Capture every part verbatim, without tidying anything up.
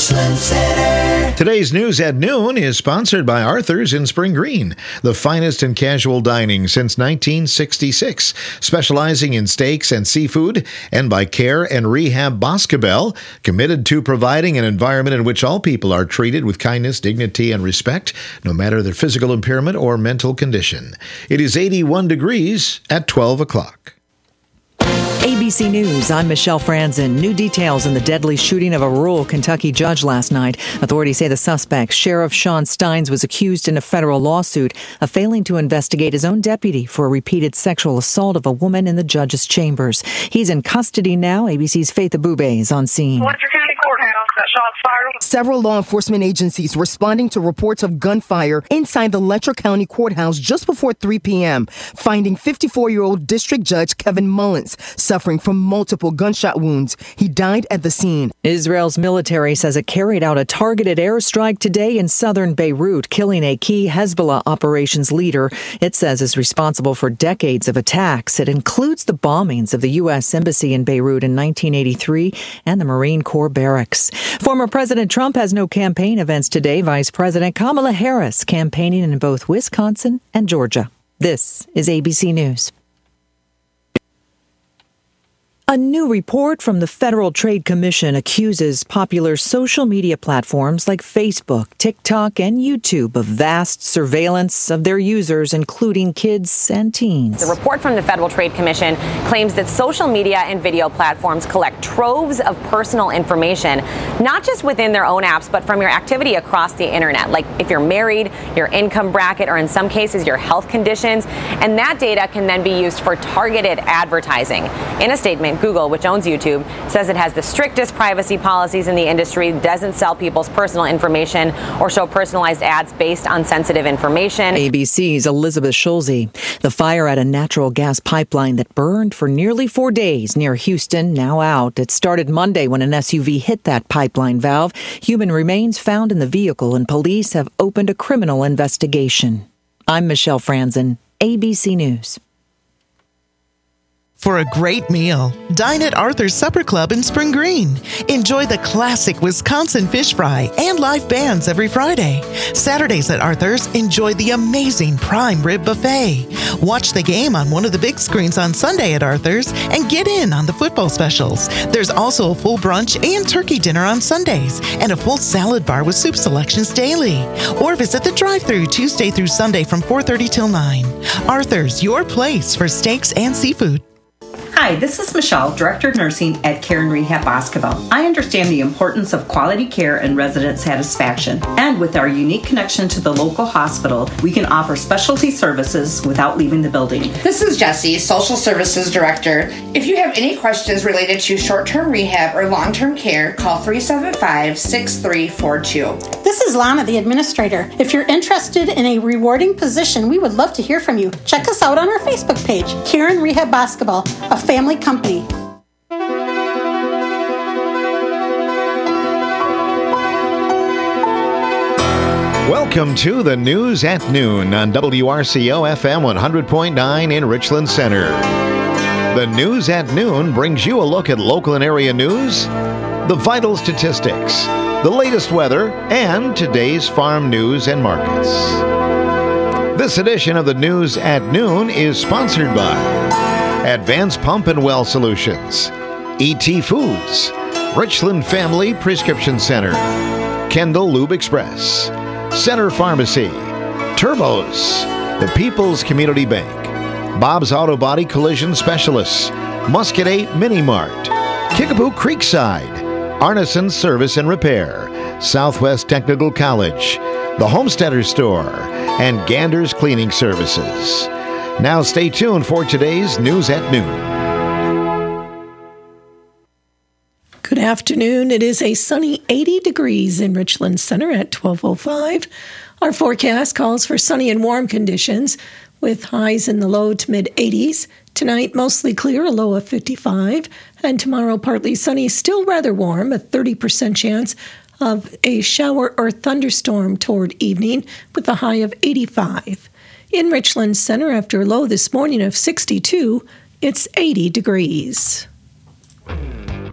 Richland Center. Today's News at Noon is sponsored by Arthur's in Spring Green, the finest in casual dining since nineteen sixty-six, specializing in steaks and seafood, and by Care and Rehab Boscobel, committed to providing an environment in which all people are treated with kindness, dignity, and respect, no matter their physical impairment or mental condition. It is eighty-one degrees at twelve o'clock. A B C News, I'm Michelle Franzen. New details in the deadly shooting of a rural Kentucky judge last night. Authorities say the suspect, Sheriff Sean Steins, was accused in a federal lawsuit of failing to investigate his own deputy for a repeated sexual assault of a woman in the judge's chambers. He's in custody now. A B C's Faith Abube is on scene. Letcher County Courthouse, that shot's fired. Several law enforcement agencies responding to reports of gunfire inside the Letcher County Courthouse just before three p.m., finding fifty-four-year-old District Judge Kevin Mullins suffering from multiple gunshot wounds. He died at the scene. Israel's military says it carried out a targeted airstrike today in southern Beirut, killing a key Hezbollah operations leader it says is responsible for decades of attacks. It includes the bombings of the U S Embassy in Beirut in nineteen eighty-three and the Marine Corps barracks. Former President Trump has no campaign events today. Vice President Kamala Harris campaigning in both Wisconsin and Georgia. This is A B C News. A new report from the Federal Trade Commission accuses popular social media platforms like Facebook, TikTok, and YouTube of vast surveillance of their users, including kids and teens. The report from the Federal Trade Commission claims that social media and video platforms collect troves of personal information, not just within their own apps, but from your activity across the internet, like if you're married, your income bracket, or in some cases, your health conditions. And that data can then be used for targeted advertising. In a statement, Google, which owns YouTube, says it has the strictest privacy policies in the industry, doesn't sell people's personal information or show personalized ads based on sensitive information. A B C's Elizabeth Schulze. The fire at a natural gas pipeline that burned for nearly four days near Houston, now out. It started Monday when an S U V hit that pipeline valve. Human remains found in the vehicle, and police have opened a criminal investigation. I'm Michelle Franzen, A B C News. For a great meal, dine at Arthur's Supper Club in Spring Green. Enjoy the classic Wisconsin fish fry and live bands every Friday. Saturdays at Arthur's, enjoy the amazing prime rib buffet. Watch the game on one of the big screens on Sunday at Arthur's and get in on the football specials. There's also a full brunch and turkey dinner on Sundays and a full salad bar with soup selections daily. Or visit the drive-thru Tuesday through Sunday from four thirty till nine. Arthur's, your place for steaks and seafood. Hi, this is Michelle, Director of Nursing at Care and Rehab Boscobel. I understand the importance of quality care and resident satisfaction. And with our unique connection to the local hospital, we can offer specialty services without leaving the building. This is Jessie, Social Services Director. If you have any questions related to short-term rehab or long-term care, call three seven five, six three four two. This is Lana, the Administrator. If you're interested in a rewarding position, we would love to hear from you. Check us out on our Facebook page, Care and Rehab Boscobel, a family company. Welcome to the News at Noon on W R C O F M one hundred point nine in Richland Center. The News at Noon brings you a look at local and area news, the vital statistics, the latest weather, and today's farm news and markets. This edition of the News at Noon is sponsored by Advanced Pump and Well Solutions, E T Foods, Richland Family Prescription Center, Kendall Lube Express, Center Pharmacy, Turbos, the People's Community Bank, Bob's Auto Body Collision Specialists, Muscadate Mini Mart, Kickapoo Creekside, Arneson Service and Repair, Southwest Technical College, the Homesteader Store, and Gander's Cleaning Services. Now stay tuned for today's News at Noon. Good afternoon. It is a sunny eighty degrees in Richland Center at twelve oh five. Our forecast calls for sunny and warm conditions with highs in the low to mid eighties. Tonight, mostly clear, a low of fifty-five. And tomorrow, partly sunny, still rather warm, a thirty percent chance of a shower or thunderstorm toward evening with a high of eighty-five. In Richland Center, after a low this morning of sixty-two, it's eighty degrees.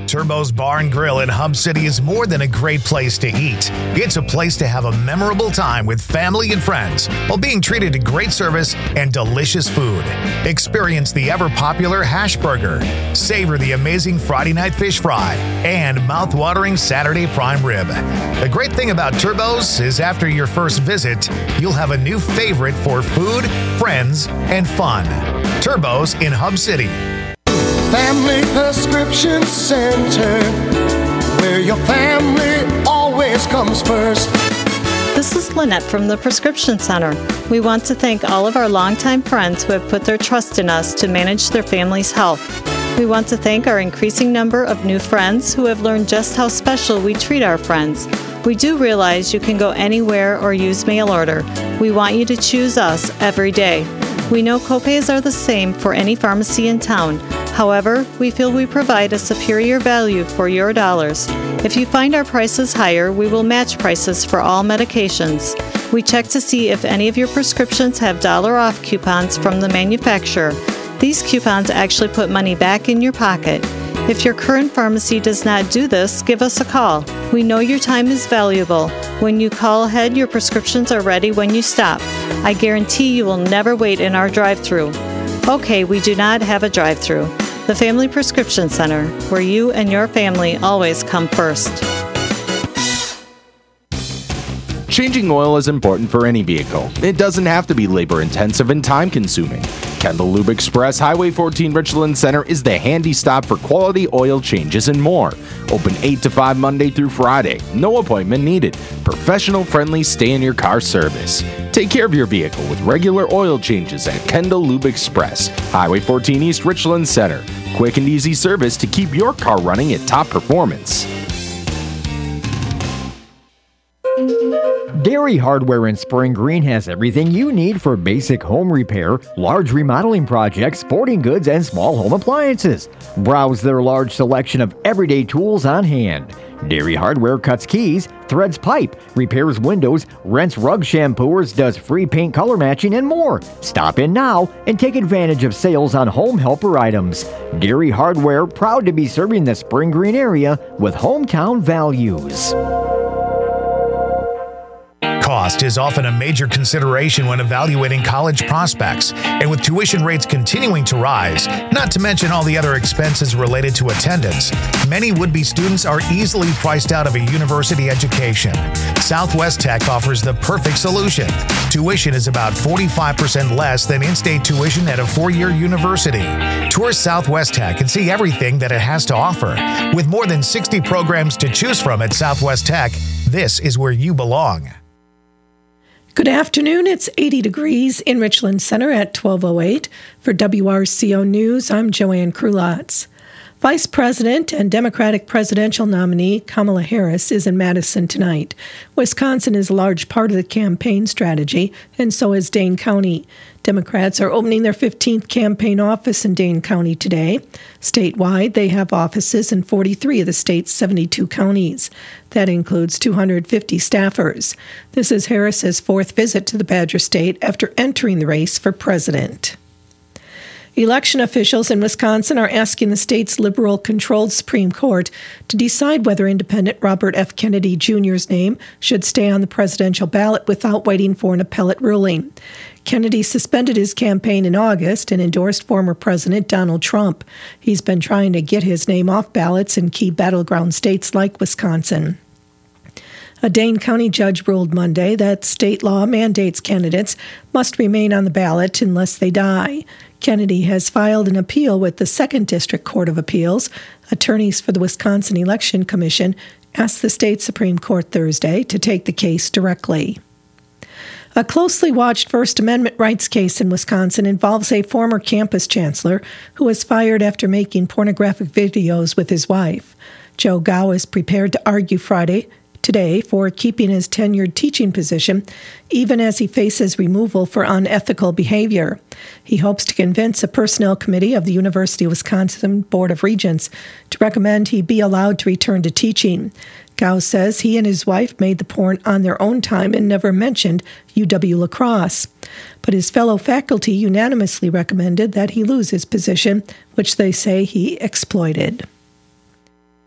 Turbo's Bar and Grill in Hub City is more than a great place to eat. It's a place to have a memorable time with family and friends while being treated to great service and delicious food. Experience the ever-popular hash burger, savor the amazing Friday night fish fry, and mouth-watering Saturday prime rib. The great thing about Turbo's is after your first visit, you'll have a new favorite for food, friends, and fun. Turbo's in Hub City. Family Prescription Center, where your family always comes first. This is Lynette from the Prescription Center. We want to thank all of our longtime friends who have put their trust in us to manage their family's health. We want to thank our increasing number of new friends who have learned just how special we treat our friends. We do realize you can go anywhere or use mail order. We want you to choose us every day. We know copays are the same for any pharmacy in town. However, we feel we provide a superior value for your dollars. If you find our prices higher, we will match prices for all medications. We check to see if any of your prescriptions have dollar off coupons from the manufacturer. These coupons actually put money back in your pocket. If your current pharmacy does not do this, give us a call. We know your time is valuable. When you call ahead, your prescriptions are ready when you stop. I guarantee you will never wait in our drive-thru. Okay, we do not have a drive-thru. The Family Prescription Center, where you and your family always come first. Changing oil is important for any vehicle. It doesn't have to be labor-intensive and time-consuming. Kendall Lube Express Highway fourteen Richland Center is the handy stop for quality oil changes and more. Open eight to five Monday through Friday. No appointment needed. Professional-friendly stay-in-your-car service. Take care of your vehicle with regular oil changes at Kendall Lube Express Highway fourteen East Richland Center. Quick and easy service to keep your car running at top performance. Dairy Hardware in Spring Green has everything you need for basic home repair, large remodeling projects, sporting goods, and small home appliances. Browse their large selection of everyday tools on hand. Dairy Hardware cuts keys, threads pipe, repairs windows, rents rug shampooers, does free paint color matching, and more. Stop in now and take advantage of sales on home helper items. Dairy Hardware, proud to be serving the Spring Green area with hometown values. Cost is often a major consideration when evaluating college prospects, and with tuition rates continuing to rise, not to mention all the other expenses related to attendance, many would-be students are easily priced out of a university education. Southwest Tech offers the perfect solution. Tuition is about forty-five percent less than in-state tuition at a four-year university. Tour Southwest Tech and see everything that it has to offer. With more than sixty programs to choose from at Southwest Tech, this is where you belong. Good afternoon. It's eighty degrees in Richland Center at twelve oh eight. For W R C O News, I'm Joanne Krulotz. Vice President and Democratic presidential nominee Kamala Harris is in Madison tonight. Wisconsin is a large part of the campaign strategy, and so is Dane County. Democrats are opening their fifteenth campaign office in Dane County today. Statewide, they have offices in forty-three of the state's seventy-two counties. That includes two hundred fifty staffers. This is Harris's fourth visit to the Badger State after entering the race for president. Election officials in Wisconsin are asking the state's liberal-controlled Supreme Court to decide whether independent Robert F. Kennedy Junior's name should stay on the presidential ballot without waiting for an appellate ruling. Kennedy suspended his campaign in August and endorsed former President Donald Trump. He's been trying to get his name off ballots in key battleground states like Wisconsin. A Dane County judge ruled Monday that state law mandates candidates must remain on the ballot unless they die. Kennedy has filed an appeal with the Second District Court of Appeals. Attorneys for the Wisconsin Election Commission asked the state Supreme Court Thursday to take the case directly. A closely watched First Amendment rights case in Wisconsin involves a former campus chancellor who was fired after making pornographic videos with his wife. Joe Gow is prepared to argue Friday today for keeping his tenured teaching position, even as he faces removal for unethical behavior. He hopes to convince a personnel committee of the University of Wisconsin Board of Regents to recommend he be allowed to return to teaching. Gow says he and his wife made the porn on their own time and never mentioned U W-La Crosse. But his fellow faculty unanimously recommended that he lose his position, which they say he exploited.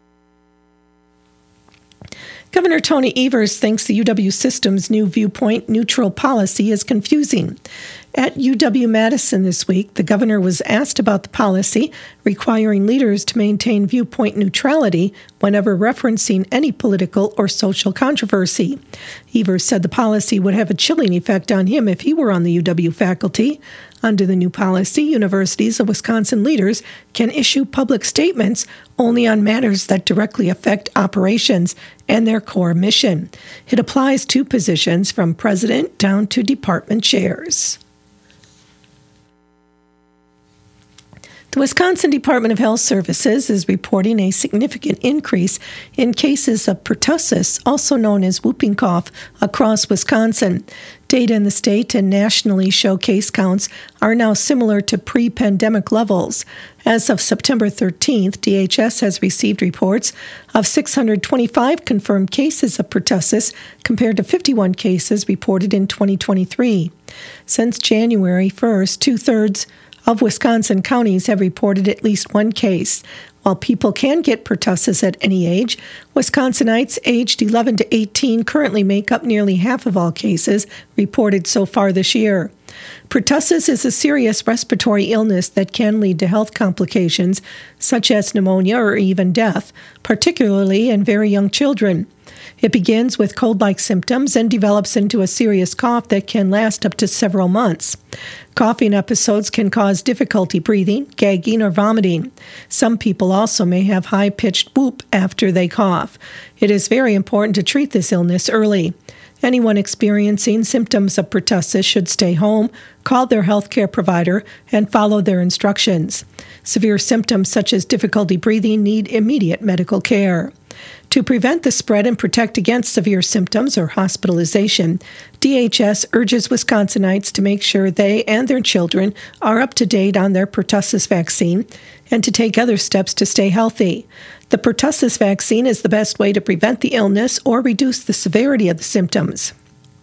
Governor Tony Evers thinks the U W system's new viewpoint neutral policy is confusing. At U W-Madison this week, the governor was asked about the policy requiring leaders to maintain viewpoint neutrality whenever referencing any political or social controversy. Evers said the policy would have a chilling effect on him if he were on the U W faculty. Under the new policy, universities of Wisconsin leaders can issue public statements only on matters that directly affect operations and their core mission. It applies to positions from president down to department chairs. The Wisconsin Department of Health Services is reporting a significant increase in cases of pertussis, also known as whooping cough, across Wisconsin. Data in the state and nationally show case counts are now similar to pre-pandemic levels. As of September thirteenth, D H S has received reports of six hundred twenty-five confirmed cases of pertussis compared to fifty-one cases reported in twenty twenty-three. Since January first, two-thirds of Wisconsin counties have reported at least one case. While people can get pertussis at any age, Wisconsinites aged eleven to eighteen currently make up nearly half of all cases reported so far this year. Pertussis is a serious respiratory illness that can lead to health complications such as pneumonia or even death, particularly in very young children. It begins with cold-like symptoms and develops into a serious cough that can last up to several months. Coughing episodes can cause difficulty breathing, gagging, or vomiting. Some people also may have high-pitched whoop after they cough. It is very important to treat this illness early. Anyone experiencing symptoms of pertussis should stay home, call their healthcare provider, and follow their instructions. Severe symptoms such as difficulty breathing need immediate medical care. To prevent the spread and protect against severe symptoms or hospitalization, D H S urges Wisconsinites to make sure they and their children are up to date on their pertussis vaccine and to take other steps to stay healthy. The pertussis vaccine is the best way to prevent the illness or reduce the severity of the symptoms.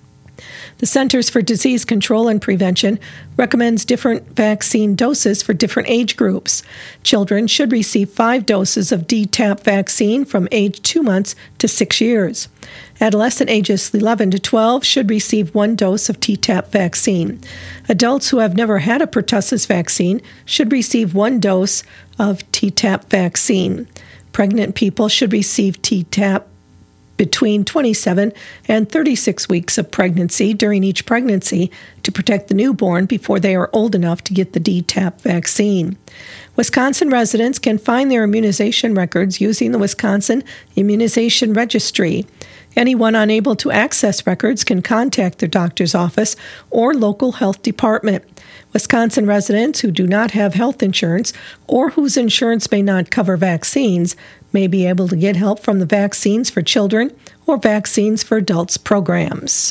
The Centers for Disease Control and Prevention recommends different vaccine doses for different age groups. Children should receive five doses of D TAP vaccine from age two months to six years. Adolescent ages eleven to twelve should receive one dose of T TAP vaccine. Adults who have never had a pertussis vaccine should receive one dose of T TAP vaccine. Pregnant people should receive T TAP between twenty-seven and thirty-six weeks of pregnancy during each pregnancy to protect the newborn before they are old enough to get the D TAP vaccine. Wisconsin residents can find their immunization records using the Wisconsin Immunization Registry. Anyone unable to access records can contact their doctor's office or local health department. Wisconsin residents who do not have health insurance or whose insurance may not cover vaccines may be able to get help from the Vaccines for Children or Vaccines for Adults programs.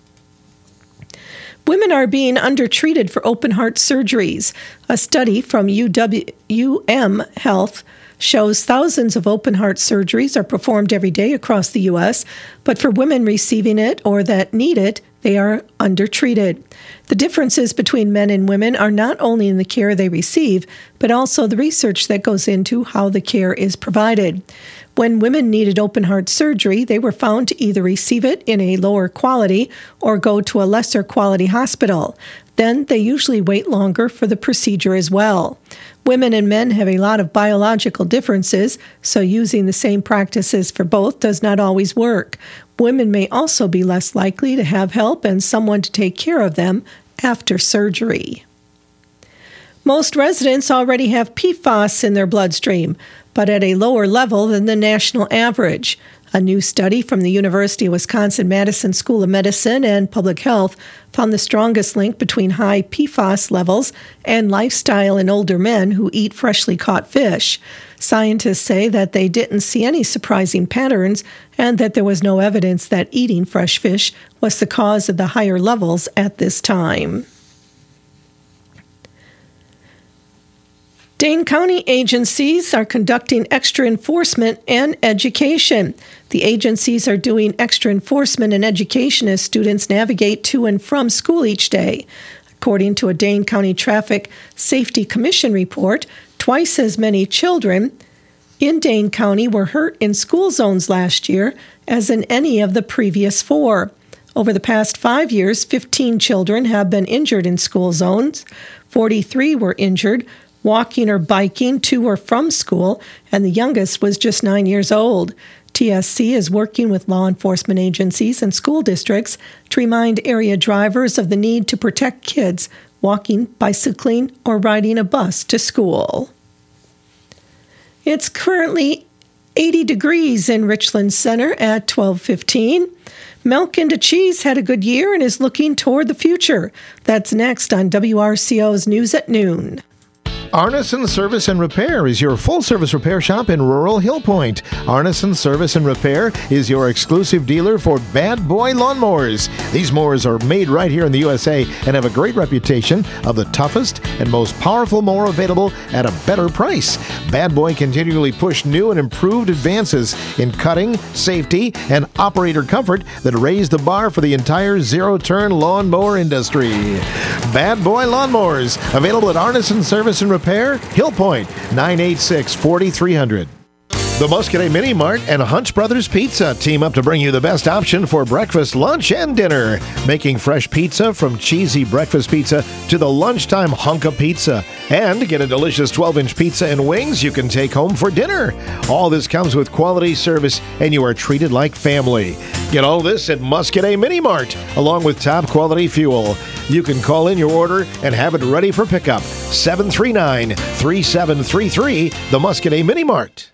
Women are being undertreated for open-heart surgeries. A study from U W U M Health shows thousands of open-heart surgeries are performed every day across the U S, but for women receiving it or that need it, they are undertreated. The differences between men and women are not only in the care they receive, but also the research that goes into how the care is provided. When women needed open-heart surgery, they were found to either receive it in a lower quality or go to a lesser quality hospital. Then they usually wait longer for the procedure as well. Women and men have a lot of biological differences, so using the same practices for both does not always work. Women may also be less likely to have help and someone to take care of them after surgery. Most residents already have P FAS in their bloodstream, but at a lower level than the national average. A new study from the University of Wisconsin-Madison School of Medicine and Public Health found the strongest link between high P FAS levels and lifestyle in older men who eat freshly caught fish. Scientists say that they didn't see any surprising patterns and that there was no evidence that eating fresh fish was the cause of the higher levels at this time. Dane County agencies are conducting extra enforcement and education. The agencies are doing extra enforcement and education as students navigate to and from school each day. According to a Dane County Traffic Safety Commission report, twice as many children in Dane County were hurt in school zones last year as in any of the previous four. Over the past five years, fifteen children have been injured in school zones. forty-three were injured walking or biking to or from school, and the youngest was just nine years old. T S C is working with law enforcement agencies and school districts to remind area drivers of the need to protect kids walking, bicycling, or riding a bus to school. It's currently eighty degrees in Richland Center at twelve fifteen. Milk and Cheese had a good year and is looking toward the future. That's next on W R C O's News at Noon. Arneson Service and Repair is your full-service repair shop in rural Hill Point. Arneson Service and Repair is your exclusive dealer for Bad Boy lawnmowers. These mowers are made right here in the U S A and have a great reputation of the toughest and most powerful mower available at a better price. Bad Boy continually push new and improved advances in cutting, safety, and operator comfort that raise the bar for the entire zero-turn lawnmower industry. Bad Boy lawnmowers, available at Arneson Service and Repair. Hill Point, nine eight six, four three zero zero. The Muscadet Mini Mart and Hunch Brothers Pizza team up to bring you the best option for breakfast, lunch, and dinner. Making fresh pizza from cheesy breakfast pizza to the lunchtime hunk of pizza. And get a delicious twelve-inch pizza and wings you can take home for dinner. All this comes with quality service, and you are treated like family. Get all this at Muscadet Mini Mart, along with top-quality fuel. You can call in your order and have it ready for pickup. seven three nine, three seven three three, the Muscadet Mini Mart.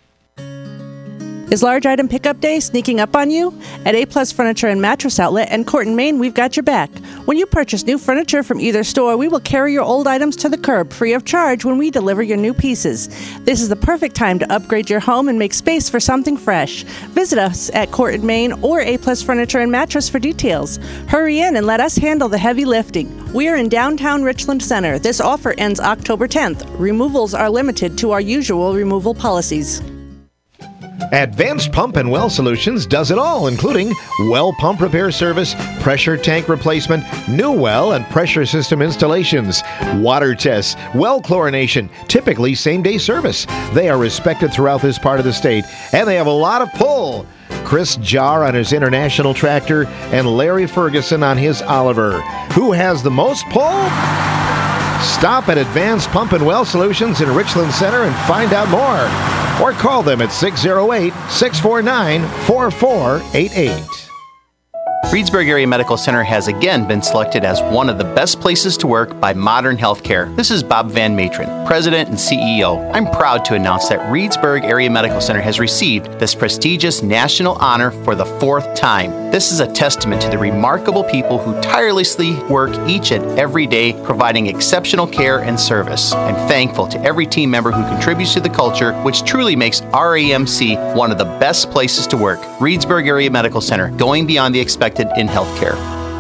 Is large item pickup day sneaking up on you? At A-Plus Furniture and Mattress Outlet and Corton, Maine, we've got your back. When you purchase new furniture from either store, we will carry your old items to the curb free of charge when we deliver your new pieces. This is the perfect time to upgrade your home and make space for something fresh. Visit us at Corton, Maine or A-Plus Furniture and Mattress for details. Hurry in and let us handle the heavy lifting. We are in downtown Richland Center. This offer ends October tenth. Removals are limited to our usual removal policies. Advanced Pump and Well Solutions does it all, including well pump repair service, pressure tank replacement, new well and pressure system installations, water tests, well chlorination, typically same-day service. They are respected throughout this part of the state, and they have a lot of pull. Chris Jar on his International tractor and Larry Ferguson on his Oliver. Who has the most pull? Stop at Advanced Pump and Well Solutions in Richland Center and find out more. Or call them at six oh eight, six four nine, four four eight eight. Reedsburg Area Medical Center has again been selected as one of the best places to work by Modern Healthcare. This is Bob Van Matron, President and C E O. I'm proud to announce that Reedsburg Area Medical Center has received this prestigious national honor for the fourth time. This is a testament to the remarkable people who tirelessly work each and every day providing exceptional care and service. I'm thankful to every team member who contributes to the culture, which truly makes R A M C one of the best places to work. Reedsburg Area Medical Center, going beyond the expected in healthcare.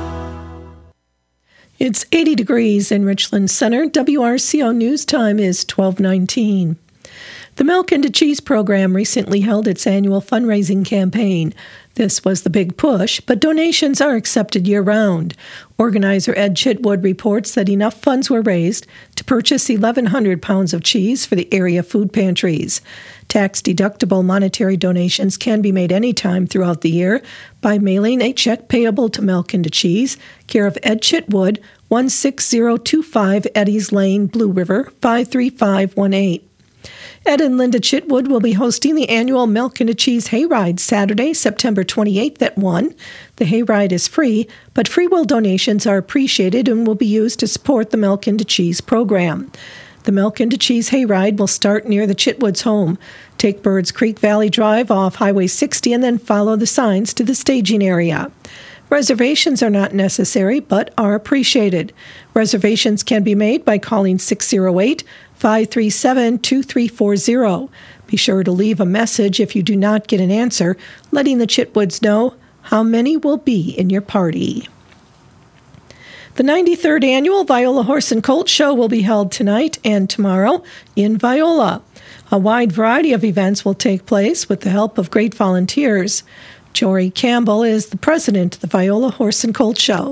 It's eighty degrees in Richland Center. W R C O News Time is twelve nineteen. The Milk and Cheese program recently held its annual fundraising campaign. This was the big push, but donations are accepted year-round. Organizer Ed Chitwood reports that enough funds were raised to purchase eleven hundred pounds of cheese for the area food pantries. Tax-deductible monetary donations can be made anytime throughout the year by mailing a check payable to Milk and Cheese, care of Ed Chitwood, one six zero two five Eddies Lane, Blue River, five three five one eight. Ed and Linda Chitwood will be hosting the annual Milk and Cheese Hayride Saturday, September twenty-eighth at one. The hayride is free, but free will donations are appreciated and will be used to support the Milk and Cheese program. The Milk and Cheese Hayride will start near the Chitwoods' home. Take Birds Creek Valley Drive off Highway sixty and then follow the signs to the staging area. Reservations are not necessary, but are appreciated. Reservations can be made by calling six oh eight, five three seven, two three four zero. Be sure to leave a message if you do not get an answer, letting the Chitwoods know how many will be in your party. The ninety-third Annual Viola Horse and Colt Show will be held tonight and tomorrow in Viola. A wide variety of events will take place with the help of great volunteers. Jory Campbell is the president of the Viola Horse and Colt Show.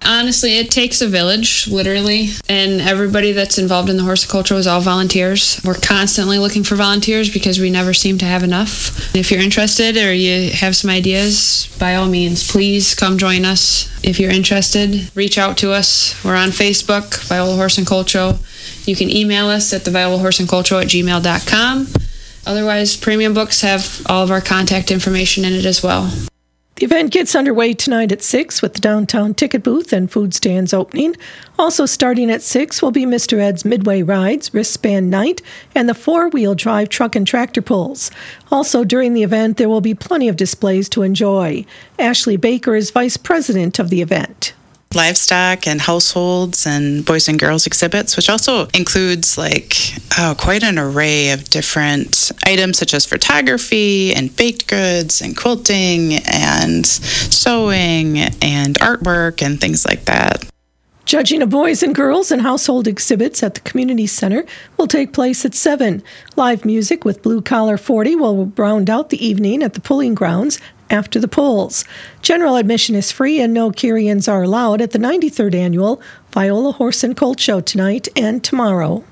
Honestly, it takes a village, literally, and everybody that's involved in the horticulture is all volunteers. We're constantly looking for volunteers because we never seem to have enough. If you're interested or you have some ideas, by all means, please come join us. If you're interested, reach out to us. We're on Facebook, Viola Horse and Culture. You can email us at the viola horse and culture at gmail dot com. Otherwise, Premium Books have all of our contact information in it as well. The event gets underway tonight at six with the downtown ticket booth and food stands opening. Also starting at six will be Mister Ed's Midway Rides, Wristband Night, and the four-wheel drive truck and tractor pulls. Also during the event, there will be plenty of displays to enjoy. Ashley Baker is vice president of the event. Livestock and households and boys and girls exhibits, which also includes like oh, quite an array of different items such as photography and baked goods and quilting and sewing and artwork and things like that. Judging of boys and girls and household exhibits at the community center will take place at seven. Live music with Blue Collar forty will round out the evening at the pulling grounds after the polls. General admission is free and no carry-ins are allowed at the ninety-third Annual Viola Horse and Colt Show tonight and tomorrow.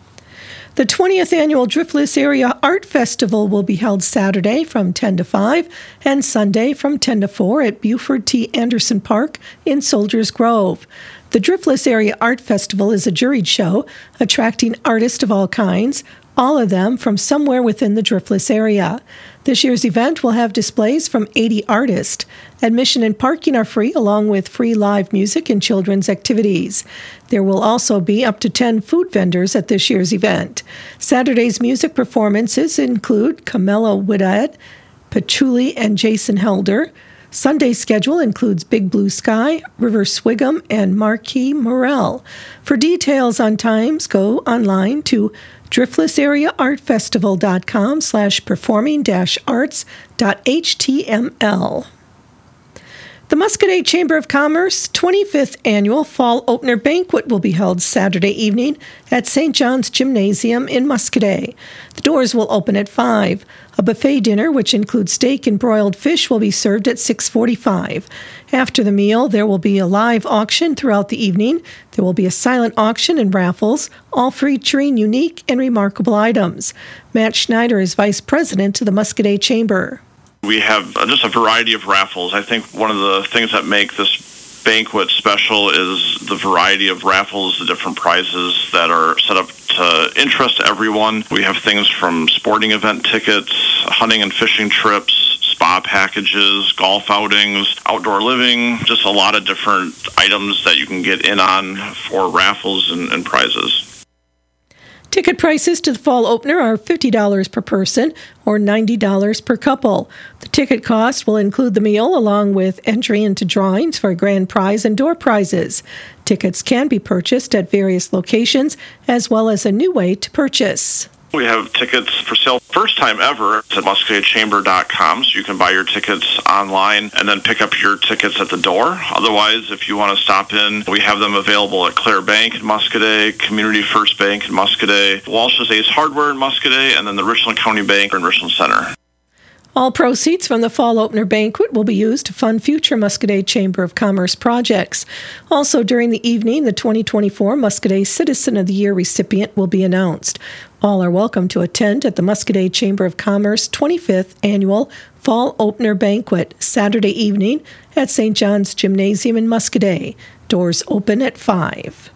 The twentieth Annual Driftless Area Art Festival will be held Saturday from ten to five and Sunday from ten to four at Buford T. Anderson Park in Soldiers Grove. The Driftless Area Art Festival is a juried show attracting artists of all kinds, all of them from somewhere within the Driftless area. This year's event will have displays from eighty artists. Admission and parking are free, along with free live music and children's activities. There will also be up to ten food vendors at this year's event. Saturday's music performances include Camilla Whitad, Patchouli, and Jason Helder. Sunday's schedule includes Big Blue Sky, River Swigum, and Marquis Morel. For details on times, go online to driftlessareaartfestival.com slash performing dash arts dot html. The Muscoda Chamber of Commerce twenty-fifth Annual Fall Opener Banquet will be held Saturday evening at Saint John's Gymnasium in Muscoda. The doors will open at five. A buffet dinner, which includes steak and broiled fish, will be served at six forty-five. After the meal, there will be a live auction throughout the evening. There will be a silent auction and raffles, all featuring unique and remarkable items. Matt Schneider is vice president of the Muscoda Chamber. We have just a variety of raffles. I think one of the things that make this banquet special is the variety of raffles, the different prizes that are set up to interest everyone. We have things from sporting event tickets, hunting and fishing trips, spa packages, golf outings, outdoor living, just a lot of different items that you can get in on for raffles and, and prizes. Ticket prices to the fall opener are fifty dollars per person or ninety dollars per couple. The ticket cost will include the meal along with entry into drawings for a grand prize and door prizes. Tickets can be purchased at various locations as well as a new way to purchase. We have tickets for sale first time ever at muscoda chamber dot com, so you can buy your tickets online and then pick up your tickets at the door. Otherwise, if you want to stop in, we have them available at Clare Bank in Muscoda, Community First Bank in Muscoda, Walsh's Ace Hardware in Muscoda, and then the Richland County Bank in Richland Center. All proceeds from the Fall Opener Banquet will be used to fund future Muscoda Chamber of Commerce projects. Also during the evening, the twenty twenty-four Muscoda Citizen of the Year recipient will be announced. All are welcome to attend at the Muscoda Chamber of Commerce twenty-fifth Annual Fall Opener Banquet, Saturday evening at Saint John's Gymnasium in Muscoda. Doors open at five.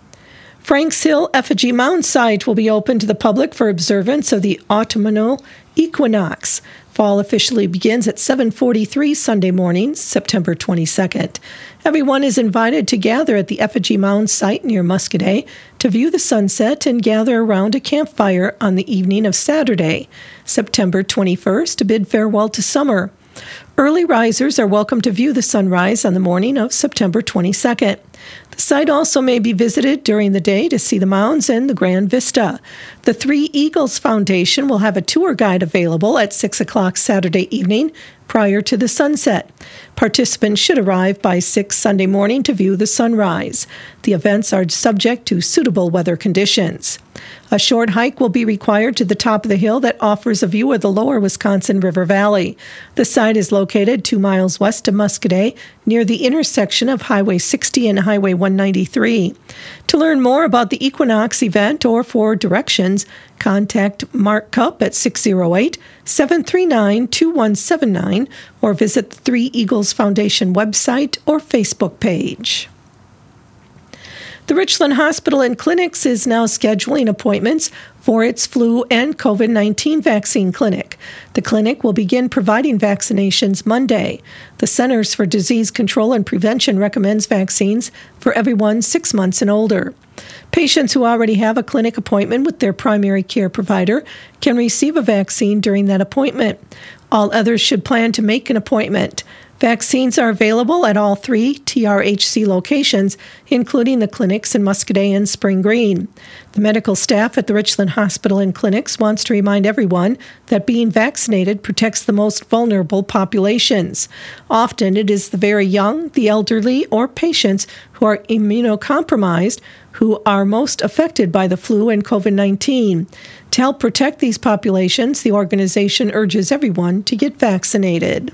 Franks Hill Effigy Mound site will be open to the public for observance of the autumnal equinox. Fall officially begins at seven forty-three Sunday morning, September twenty-second. Everyone is invited to gather at the Effigy Mound site near Muscoda to view the sunset and gather around a campfire on the evening of Saturday, September twenty-first, to bid farewell to summer. Early risers are welcome to view the sunrise on the morning of September twenty-second. The site also may be visited during the day to see the mounds and the grand vista. The Three Eagles Foundation will have a tour guide available at six o'clock Saturday evening prior to the sunset. Participants should arrive by six Sunday morning to view the sunrise. The events are subject to suitable weather conditions. A short hike will be required to the top of the hill that offers a view of the lower Wisconsin River Valley. The site is located located two miles west of Muscadet, near the intersection of Highway sixty and Highway one ninety-three. To learn more about the Equinox event or for directions, contact Mark Cupp at six oh eight, seven three nine, two one seven nine or visit the Three Eagles Foundation website or Facebook page. The Richland Hospital and Clinics is now scheduling appointments for its flu and COVID nineteen vaccine clinic. The clinic will begin providing vaccinations Monday. The Centers for Disease Control and Prevention recommends vaccines for everyone six months and older. Patients who already have a clinic appointment with their primary care provider can receive a vaccine during that appointment. All others should plan to make an appointment. Vaccines are available at all three T R H C locations, including the clinics in Muscadet and Spring Green. The medical staff at the Richland Hospital and Clinics wants to remind everyone that being vaccinated protects the most vulnerable populations. Often it is the very young, the elderly, or patients who are immunocompromised who are most affected by the flu and COVID nineteen. To help protect these populations, the organization urges everyone to get vaccinated.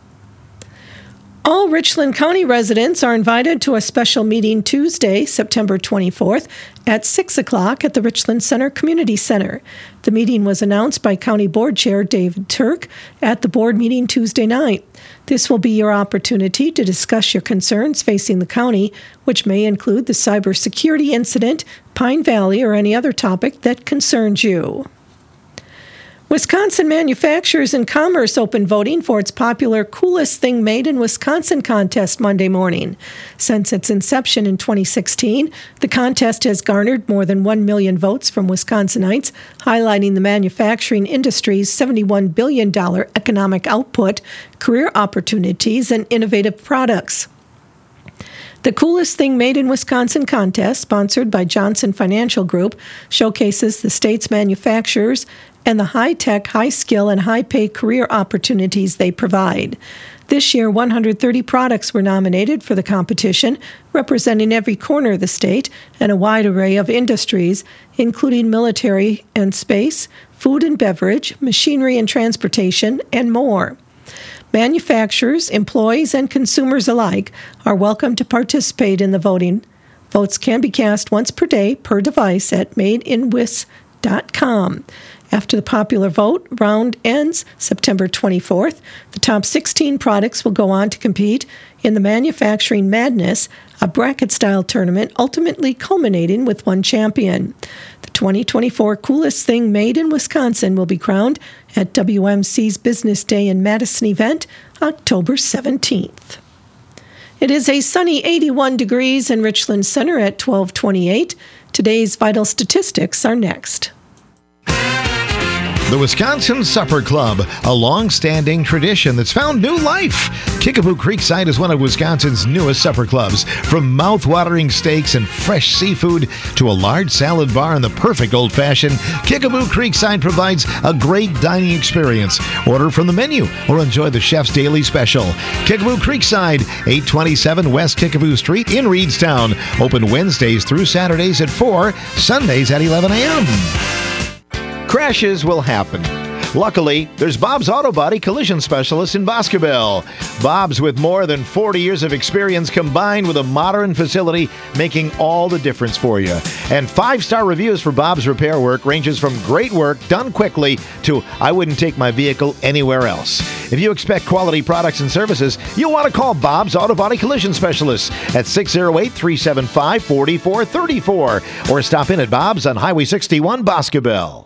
All Richland County residents are invited to a special meeting Tuesday, September twenty-fourth at six o'clock at the Richland Center Community Center. The meeting was announced by County Board Chair David Turk at the board meeting Tuesday night. This will be your opportunity to discuss your concerns facing the county, which may include the cybersecurity incident, Pine Valley, or any other topic that concerns you. Wisconsin Manufacturers and Commerce opened voting for its popular Coolest Thing Made in Wisconsin contest Monday morning. Since its inception in twenty sixteen, the contest has garnered more than one million votes from Wisconsinites, highlighting the manufacturing industry's seventy-one billion dollars economic output, career opportunities, and innovative products. The Coolest Thing Made in Wisconsin contest, sponsored by Johnson Financial Group, showcases the state's manufacturers and the high-tech, high-skill, and high-pay career opportunities they provide. This year, one hundred thirty products were nominated for the competition, representing every corner of the state and a wide array of industries, including military and space, food and beverage, machinery and transportation, and more. Manufacturers, employees, and consumers alike are welcome to participate in the voting. Votes can be cast once per day per device at made in wis dot com. After the popular vote round ends September twenty-fourth, the top sixteen products will go on to compete in the Manufacturing Madness, a bracket-style tournament ultimately culminating with one champion. The twenty twenty-four Coolest Thing Made in Wisconsin will be crowned at W M C's Business Day in Madison event, October seventeenth. It is a sunny eighty-one degrees in Richland Center at twelve twenty-eight. Today's vital statistics are next. The Wisconsin Supper Club, a long-standing tradition that's found new life. Kickapoo Creekside is one of Wisconsin's newest supper clubs. From mouth-watering steaks and fresh seafood to a large salad bar and the perfect old-fashioned, Kickapoo Creekside provides a great dining experience. Order from the menu or enjoy the chef's daily special. Kickapoo Creekside, eight twenty-seven West Kickapoo Street in Reedstown. Open Wednesdays through Saturdays at four, Sundays at eleven a.m. Crashes will happen. Luckily, there's Bob's Auto Body Collision Specialist in Boscobel. Bob's, with more than forty years of experience combined with a modern facility, making all the difference for you. And five-star reviews for Bob's repair work ranges from great work done quickly to I wouldn't take my vehicle anywhere else. If you expect quality products and services, you'll want to call Bob's Auto Body Collision Specialist at six oh eight, three seven five, four four three four or stop in at Bob's on Highway sixty-one, Boscobel.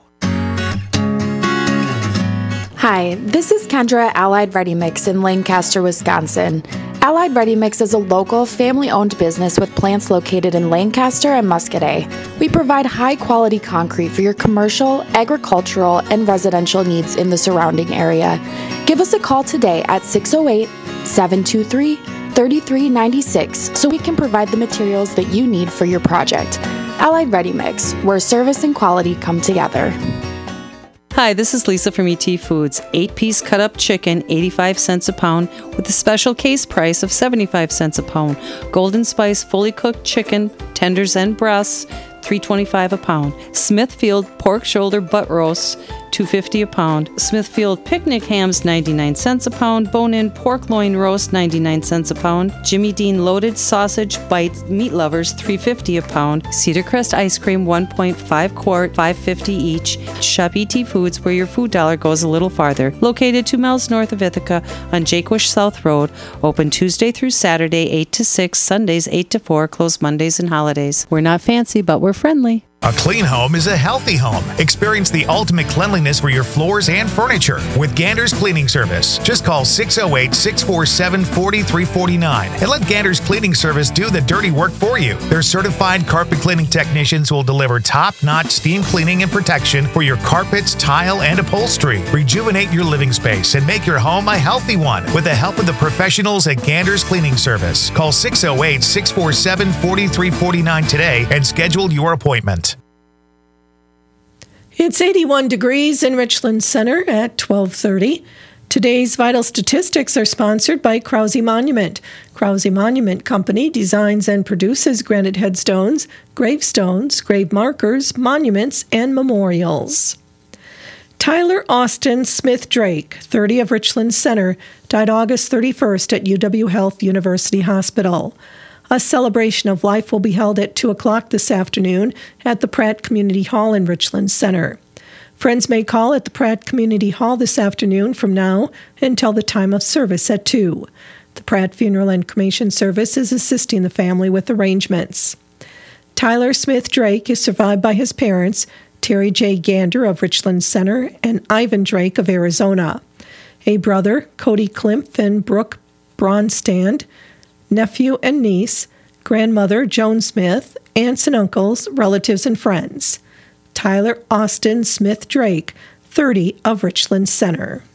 Hi, this is Kendra at Allied Ready Mix in Lancaster, Wisconsin. Allied Ready Mix is a local, family-owned business with plants located in Lancaster and Muscadet. We provide high-quality concrete for your commercial, agricultural, and residential needs in the surrounding area. Give us a call today at six oh eight, seven two three, three three nine six so we can provide the materials that you need for your project. Allied Ready Mix, where service and quality come together. Hi, this is Lisa from E T Foods. Eight-piece cut-up chicken, eighty-five cents a pound, with a special case price of seventy-five cents a pound. Golden Spice fully cooked chicken, tenders and breasts, three twenty-five a pound. Smithfield pork shoulder butt roasts, two dollars and fifty cents a pound. Smithfield picnic hams, ninety-nine cents a pound. Bone-in pork loin roast, ninety-nine cents a pound. Jimmy Dean loaded sausage bites, meat lovers, three dollars and fifty cents a pound. Cedar Crest ice cream, one point five quart, five dollars and fifty cents each. Shop E T Foods, where your food dollar goes a little farther. Located two miles north of Ithaca on Jakewish South Road. Open Tuesday through Saturday, eight to six, Sundays, eight to four, closed Mondays and holidays. We're not fancy, but we're friendly. A clean home is a healthy home. Experience the ultimate cleanliness for your floors and furniture with Gander's Cleaning Service. Just call six oh eight, six four seven, four three four nine and let Gander's Cleaning Service do the dirty work for you. Their certified carpet cleaning technicians will deliver top-notch steam cleaning and protection for your carpets, tile, and upholstery. Rejuvenate your living space and make your home a healthy one with the help of the professionals at Gander's Cleaning Service. Call six oh eight, six four seven, four three four nine today and schedule your appointment. It's eighty-one degrees in Richland Center at twelve thirty. Today's vital statistics are sponsored by Krause Monument. Krause Monument Company designs and produces granite headstones, gravestones, grave markers, monuments, and memorials. Tyler Austin Smith Drake, thirty, of Richland Center, died August thirty-first at U W Health University Hospital. A celebration of life will be held at two o'clock this afternoon at the Pratt Community Hall in Richland Center. Friends may call at the Pratt Community Hall this afternoon from now until the time of service at two. The Pratt Funeral and Cremation Service is assisting the family with arrangements. Tyler Smith Drake is survived by his parents, Terry J. Gander of Richland Center and Ivan Drake of Arizona. A brother, Cody Klimpf and Brooke Bronstand, nephew and niece, grandmother Joan Smith, aunts and uncles, relatives and friends. Tyler Austin Smith Drake, thirty, of Richland Center.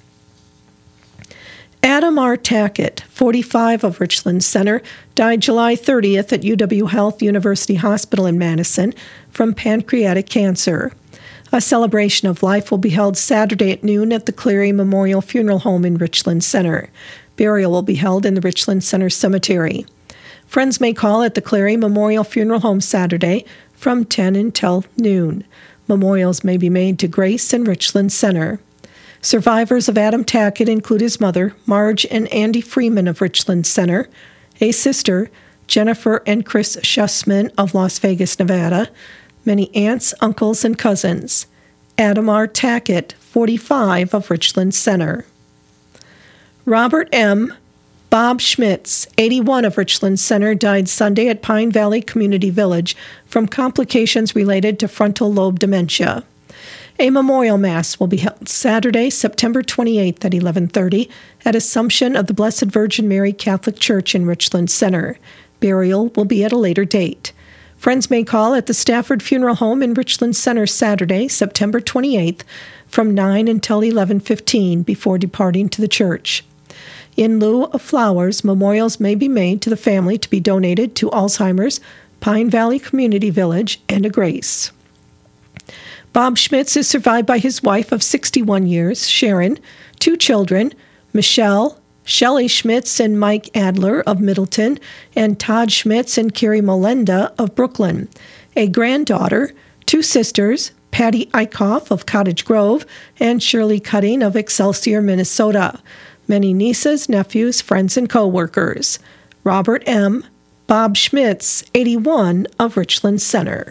Adam R. Tackett, forty-five, of Richland Center, died July thirtieth at U W Health University Hospital in Madison from pancreatic cancer. A celebration of life will be held Saturday at noon at the Cleary Memorial Funeral Home in Richland Center. Burial will be held in the Richland Center Cemetery. Friends may call at the Cleary Memorial Funeral Home Saturday from ten until noon. Memorials may be made to Grace and Richland Center. Survivors of Adam Tackett include his mother, Marge and Andy Freeman of Richland Center, a sister, Jennifer and Chris Schussman of Las Vegas, Nevada, many aunts, uncles, and cousins. Adam R. Tackett, forty-five, of Richland Center. Robert M. Bob Schmitz, eighty-one, of Richland Center, died Sunday at Pine Valley Community Village from complications related to frontal lobe dementia. A memorial mass will be held Saturday, September twenty-eighth at eleven thirty at Assumption of the Blessed Virgin Mary Catholic Church in Richland Center. Burial will be at a later date. Friends may call at the Stafford Funeral Home in Richland Center Saturday, September twenty-eighth from nine until eleven fifteen before departing to the church. In lieu of flowers, memorials may be made to the family to be donated to Alzheimer's, Pine Valley Community Village, and a Grace. Bob Schmitz is survived by his wife of sixty-one years, Sharon, two children, Michelle, Shelley Schmitz and Mike Adler of Middleton, and Todd Schmitz and Carrie Molenda of Brooklyn, a granddaughter, two sisters, Patty Eichhoff of Cottage Grove, and Shirley Cutting of Excelsior, Minnesota. Many nieces, nephews, friends, and co-workers. Robert M. Bob Schmitz, eighty-one, of Richland Center.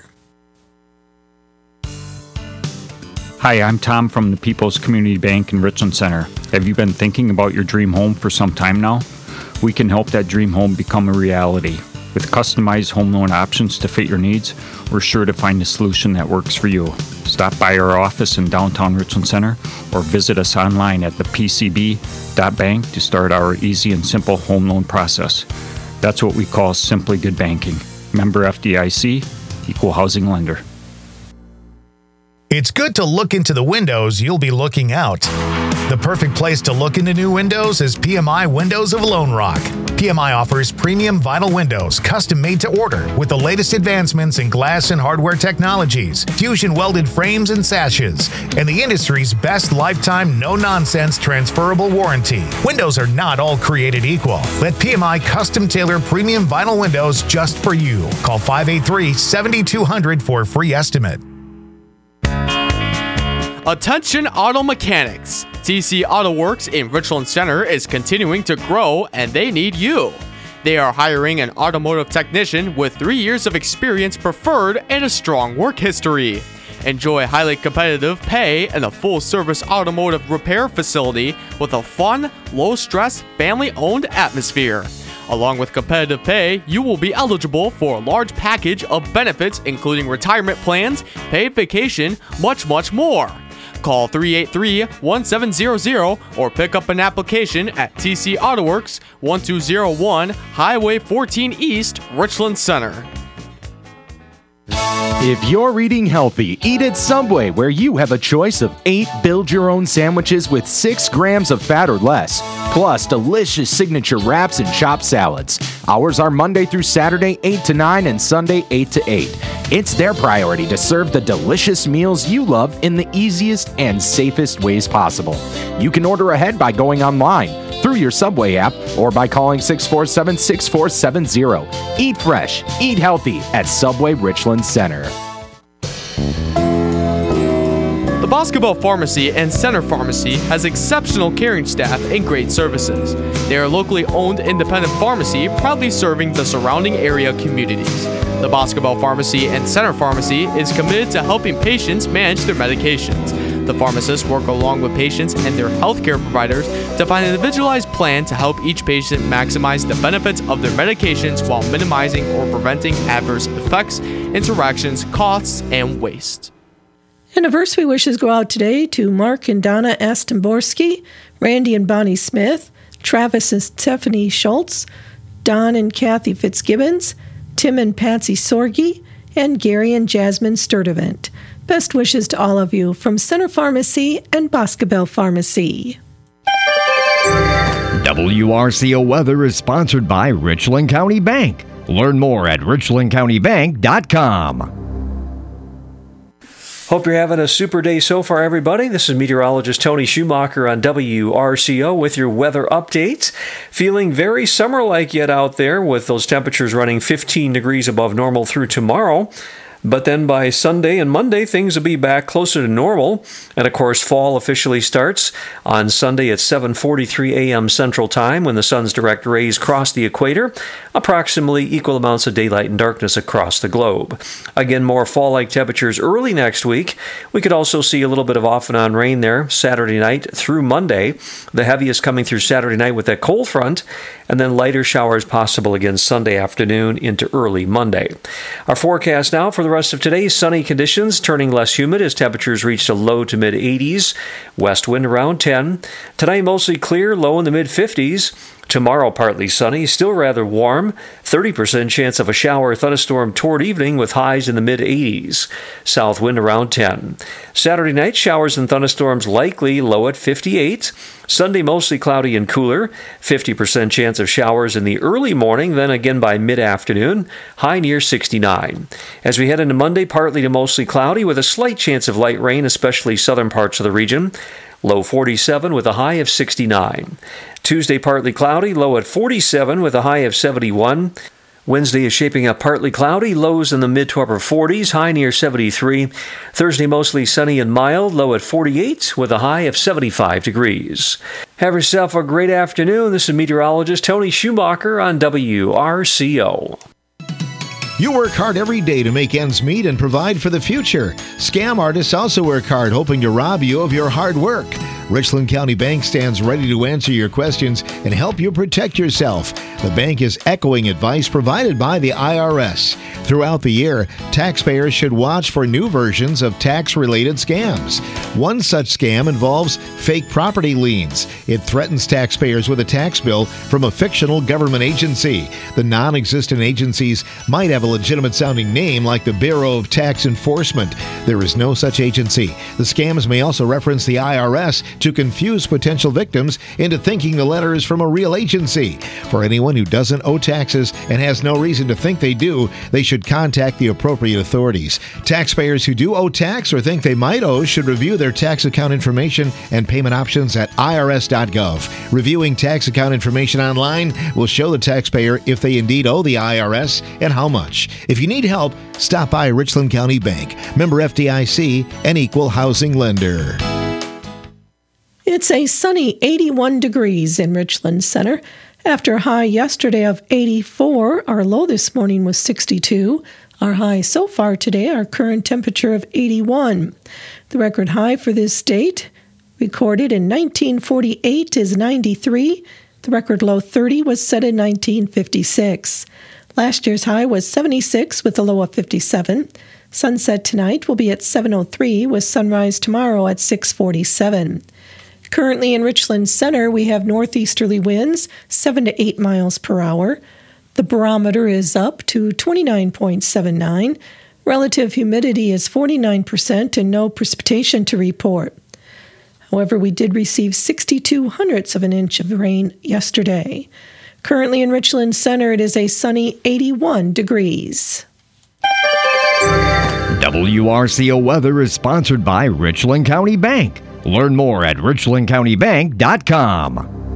Hi, I'm Tom from the People's Community Bank in Richland Center. Have you been thinking about your dream home for some time now? We can help that dream home become a reality. With customized home loan options to fit your needs, we're sure to find a solution that works for you. Stop by our office in downtown Richland Center or visit us online at the p c b dot bank to start our easy and simple home loan process. That's what we call Simply Good Banking. Member F D I C, Equal Housing Lender. It's good to look into the windows you'll be looking out. The perfect place to look into new windows is P M I Windows of Lone Rock. P M I offers premium vinyl windows, custom made to order, with the latest advancements in glass and hardware technologies, fusion welded frames and sashes, and the industry's best lifetime no-nonsense transferable warranty. Windows are not all created equal. Let P M I custom tailor premium vinyl windows just for you. Call five eight three, seven two zero zero for a free estimate. Attention auto mechanics! T C Auto Works in Richland Center is continuing to grow and they need you. They are hiring an automotive technician with three years of experience preferred and a strong work history. Enjoy highly competitive pay and a full-service automotive repair facility with a fun, low-stress, family-owned atmosphere. Along with competitive pay, you will be eligible for a large package of benefits including retirement plans, paid vacation, much, much more. Call three eight three, one seven zero zero or pick up an application at T C Auto Works, one two zero one Highway fourteen East, Richland Center. If you're eating healthy, eat at Subway, where you have a choice of eight build-your-own sandwiches with six grams of fat or less, plus delicious signature wraps and chopped salads. Hours are Monday through Saturday, eight to nine, and Sunday, eight to eight. It's their priority to serve the delicious meals you love in the easiest and safest ways possible. You can order ahead by going online, through your Subway app, or by calling six four seven, six four seven zero. Eat fresh, eat healthy at Subway Richland Center. The Boscobel Pharmacy and Center Pharmacy has exceptional caring staff and great services. They are a locally owned independent pharmacy proudly serving the surrounding area communities. The Boscobel Pharmacy and Center Pharmacy is committed to helping patients manage their medications. The pharmacists work along with patients and their healthcare providers to find an individualized plan to help each patient maximize the benefits of their medications while minimizing or preventing adverse effects, interactions, costs, and waste. Anniversary wishes go out today to Mark and Donna Astomborski, Randy and Bonnie Smith, Travis and Stephanie Schultz, Don and Kathy Fitzgibbons, Tim and Patsy Sorgi, and Gary and Jasmine Sturdivant. Best wishes to all of you from Center Pharmacy and Boscobel Pharmacy. W R C O Weather is sponsored by Richland County Bank. Learn more at richland county bank dot com. Hope you're having a super day so far, everybody. This is meteorologist Tony Schumacher on W R C O with your weather updates. Feeling very summer-like yet out there with those temperatures running fifteen degrees above normal through tomorrow. But then by Sunday and Monday, things will be back closer to normal. And of course, fall officially starts on Sunday at seven forty-three a.m. Central Time when the sun's direct rays cross the equator, approximately equal amounts of daylight and darkness across the globe. Again, more fall-like temperatures early next week. We could also see a little bit of off and on rain there Saturday night through Monday. The heaviest coming through Saturday night with that cold front, and then lighter showers possible again Sunday afternoon into early Monday. Our forecast now for the rest of today, sunny conditions, turning less humid as temperatures reach a low to mid eighties. West wind around ten. Tonight mostly clear, low in the mid fifties. Tomorrow partly sunny, still rather warm. thirty percent chance of a shower or thunderstorm toward evening with highs in the mid eighties. South wind around ten. Saturday night showers and thunderstorms likely, low at fifty-eight. Sunday mostly cloudy and cooler. fifty percent chance of showers in the early morning, then again by mid-afternoon. High near sixty-nine. As we head into Monday, partly to mostly cloudy with a slight chance of light rain, especially southern parts of the region. Low forty-seven with a high of sixty-nine. Tuesday partly cloudy, low at forty-seven with a high of seventy-one. Wednesday is shaping up partly cloudy, lows in the mid to upper forties, high near seventy-three. Thursday mostly sunny and mild, low at forty-eight with a high of seventy-five degrees. Have yourself a great afternoon. This is meteorologist Tony Schumacher on W R C O. You work hard every day to make ends meet and provide for the future. Scam artists also work hard, hoping to rob you of your hard work. Richland County Bank stands ready to answer your questions and help you protect yourself. The bank is echoing advice provided by the I R S. Throughout the year, taxpayers should watch for new versions of tax-related scams. One such scam involves fake property liens. It threatens taxpayers with a tax bill from a fictional government agency. The non-existent agencies might have a legitimate-sounding name like the Bureau of Tax Enforcement. There is no such agency. The scams may also reference the I R S to confuse potential victims into thinking the letter is from a real agency. For anyone who doesn't owe taxes and has no reason to think they do, they should should contact the appropriate authorities. Taxpayers who do owe tax or think they might owe should review their tax account information and payment options at I R S dot gov. Reviewing tax account information online will show the taxpayer if they indeed owe the I R S and how much. If you need help, stop by Richland County Bank, member F D I C, and equal housing lender. It's a sunny eighty-one degrees in Richland Center. After a high yesterday of eighty-four, our low this morning was sixty-two. Our high so far today, our current temperature of eighty-one. The record high for this date, recorded in nineteen forty-eight, is ninety-three. The record low thirty was set in nineteen fifty-six. Last year's high was seventy-six with a low of fifty-seven. Sunset tonight will be at seven oh three with sunrise tomorrow at six forty-seven. Currently in Richland Center, we have northeasterly winds, seven to eight miles per hour. The barometer is up to twenty-nine point seven nine. Relative humidity is forty-nine percent and no precipitation to report. However, we did receive sixty-two hundredths of an inch of rain yesterday. Currently in Richland Center, it is a sunny eighty-one degrees. W R C O Weather is sponsored by Richland County Bank. Learn more at richland county bank dot com.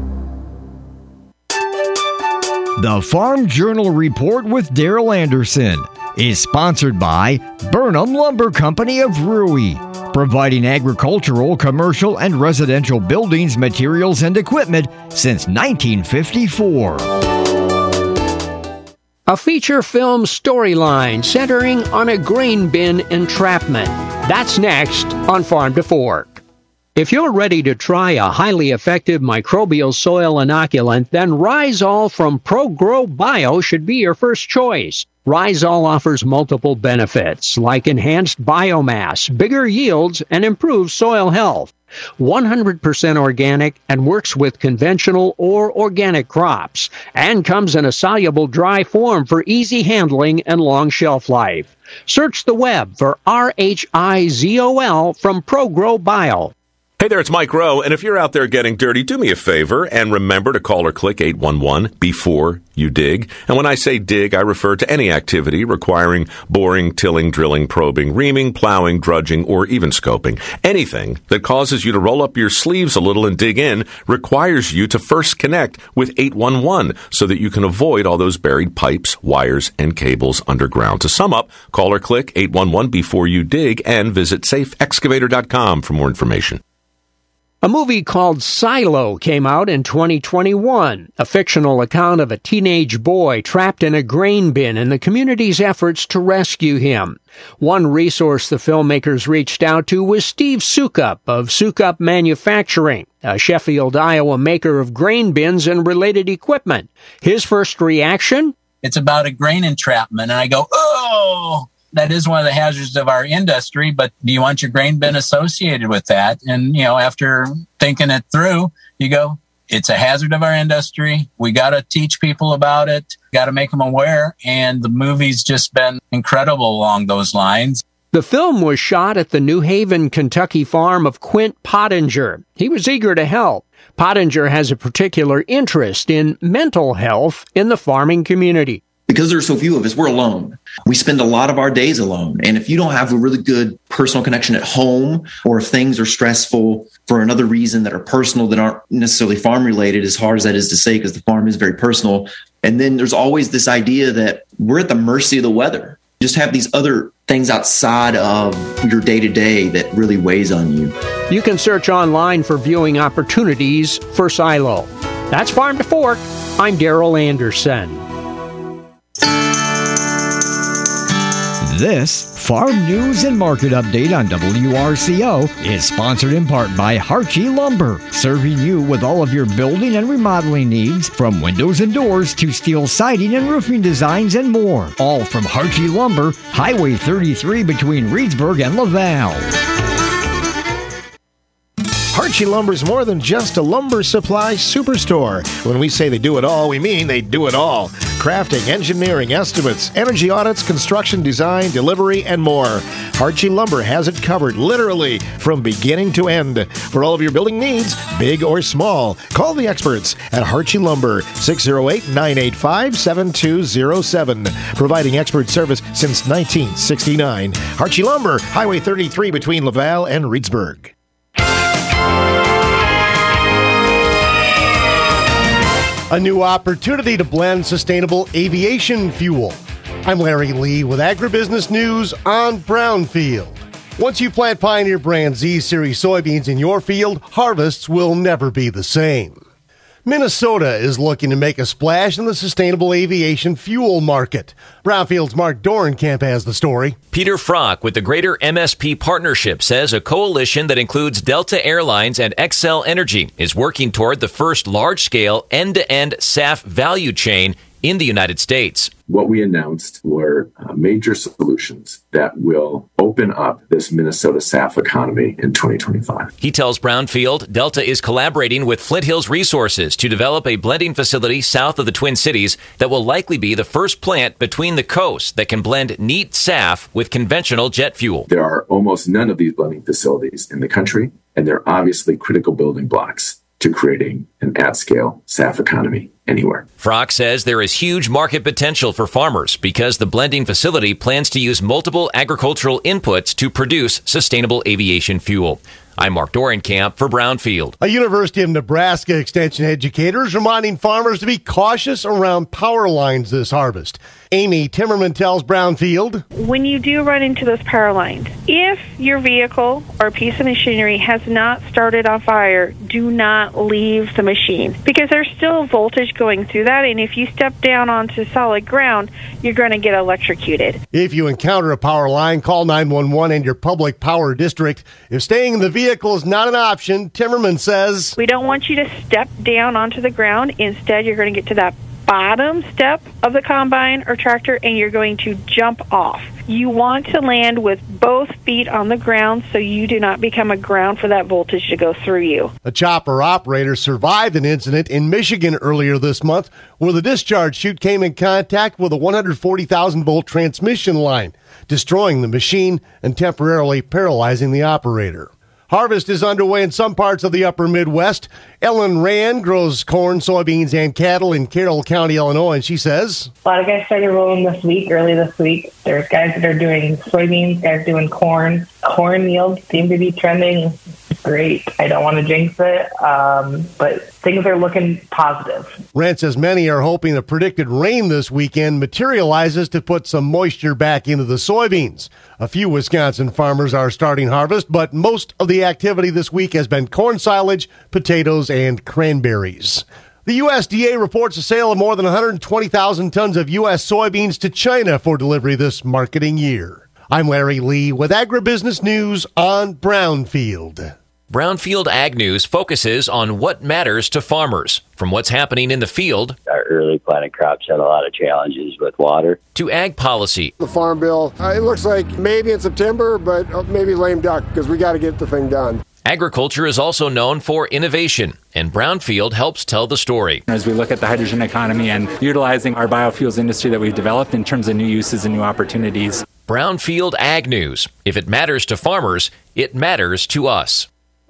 The Farm Journal Report with Daryl Anderson is sponsored by Burnham Lumber Company of Rui, providing agricultural, commercial, and residential buildings, materials, and equipment since nineteen fifty-four. A feature film storyline centering on a grain bin entrapment. That's next on Farm to Fork. If you're ready to try a highly effective microbial soil inoculant, then Rhizol from ProGrow Bio should be your first choice. Rhizol offers multiple benefits like enhanced biomass, bigger yields, and improved soil health. one hundred percent organic and works with conventional or organic crops, and comes in a soluble dry form for easy handling and long shelf life. Search the web for R H I Z O L from ProGrow Bio. Hey there, it's Mike Rowe, and if you're out there getting dirty, do me a favor and remember to call or click eight one one before you dig. And when I say dig, I refer to any activity requiring boring, tilling, drilling, probing, reaming, plowing, drudging, or even scoping. Anything that causes you to roll up your sleeves a little and dig in requires you to first connect with eight one one so that you can avoid all those buried pipes, wires, and cables underground. To sum up, call or click eight one one before you dig and visit safe excavator dot com for more information. A movie called Silo came out in twenty twenty-one, a fictional account of a teenage boy trapped in a grain bin and the community's efforts to rescue him. One resource the filmmakers reached out to was Steve Sukup of Sukup Manufacturing, a Sheffield, Iowa maker of grain bins and related equipment. His first reaction? It's about a grain entrapment, and I go, oh! That is one of the hazards of our industry, but do you want your grain bin associated with that? And, you know, after thinking it through, you go, it's a hazard of our industry. We got to teach people about it, got to make them aware. And the movie's just been incredible along those lines. The film was shot at the New Haven, Kentucky farm of Quint Pottinger. He was eager to help. Pottinger has a particular interest in mental health in the farming community. Because there are so few of us, we're alone. We spend a lot of our days alone. And if you don't have a really good personal connection at home, or if things are stressful for another reason that are personal that aren't necessarily farm related, as hard as that is to say, because the farm is very personal. And then there's always this idea that we're at the mercy of the weather. Just have these other things outside of your day to day that really weighs on you. You can search online for viewing opportunities for Silo. That's Farm to Fork. I'm Daryl Anderson. This Farm News and Market Update on W R C O is sponsored in part by Harchie Lumber, serving you with all of your building and remodeling needs, from windows and doors to steel siding and roofing designs and more. All from Harchie Lumber, Highway thirty-three between Reedsburg and Laval. Harchie Lumber is more than just a lumber supply superstore. When we say they do it all, we mean they do it all. crafting, engineering, estimates, energy audits, construction design, delivery, and more. Harchie Lumber has it covered, literally, from beginning to end. For all of your building needs, big or small, call the experts at Harchie Lumber, six oh eight, nine eight five, seven two oh seven. Providing expert service since nineteen sixty-nine. Harchie Lumber, Highway thirty-three between Laval and Reedsburg. A new opportunity to blend sustainable aviation fuel. I'm Larry Lee with Agribusiness News on Brownfield. Once you plant Pioneer brand Z-Series soybeans in your field, harvests will never be the same. Minnesota is looking to make a splash in the sustainable aviation fuel market. Brownfield's Mark Dorenkamp has the story. Peter Frock with the Greater M S P Partnership says a coalition that includes Delta Airlines and Xcel Energy is working toward the first large-scale end-to-end S A F value chain in the United States. What we announced were uh, major solutions that will open up this Minnesota S A F economy in twenty twenty-five. He tells Brownfield Delta is collaborating with Flint Hills Resources to develop a blending facility south of the Twin Cities that will likely be the first plant between the coasts that can blend neat S A F with conventional jet fuel. There are almost none of these blending facilities in the country, and they're obviously critical building blocks to creating an at-scale S A F economy anywhere. Frock says there is huge market potential for farmers because the blending facility plans to use multiple agricultural inputs to produce sustainable aviation fuel. I'm Mark Dorenkamp for Brownfield. A University of Nebraska extension educator is reminding farmers to be cautious around power lines this harvest. Amy Timmerman tells Brownfield, when you do run into those power lines, if your vehicle or piece of machinery has not started on fire, do not leave the machine because there's still voltage going through that, and if you step down onto solid ground, you're going to get electrocuted. If you encounter a power line, call nine one one and your public power district. If staying in the vehicle is not an option, Timmerman says, we don't want you to step down onto the ground. Instead, you're going to get to that bottom step of the combine or tractor and you're going to jump off. You want to land with both feet on the ground so you do not become a ground for that voltage to go through you. A chopper operator survived an incident in Michigan earlier this month where the discharge chute came in contact with a one hundred forty thousand volt transmission line, destroying the machine and temporarily paralyzing the operator. Harvest is underway in some parts of the upper Midwest. Ellen Rand grows corn, soybeans, and cattle in Carroll County, Illinois, and she says, a lot of guys started rolling this week, early this week. There's guys that are doing soybeans, guys doing corn. Corn yields seem to be trending great. I don't want to jinx it, um, but things are looking positive. Rand says many are hoping the predicted rain this weekend materializes to put some moisture back into the soybeans. A few Wisconsin farmers are starting harvest, but most of the activity this week has been corn silage, potatoes, and cranberries. The U S D A reports a sale of more than one hundred twenty thousand tons of U S soybeans to China for delivery this marketing year. I'm Larry Lee with Agribusiness News on Brownfield. Brownfield Ag News focuses on what matters to farmers, from what's happening in the field. Our early planted crops had a lot of challenges with water. To ag policy. The Farm Bill, uh, it looks like maybe in September, but maybe lame duck because we got to get the thing done. Agriculture is also known for innovation, and Brownfield helps tell the story. As we look at the hydrogen economy and utilizing our biofuels industry that we've developed in terms of new uses and new opportunities. Brownfield Ag News. If it matters to farmers, it matters to us.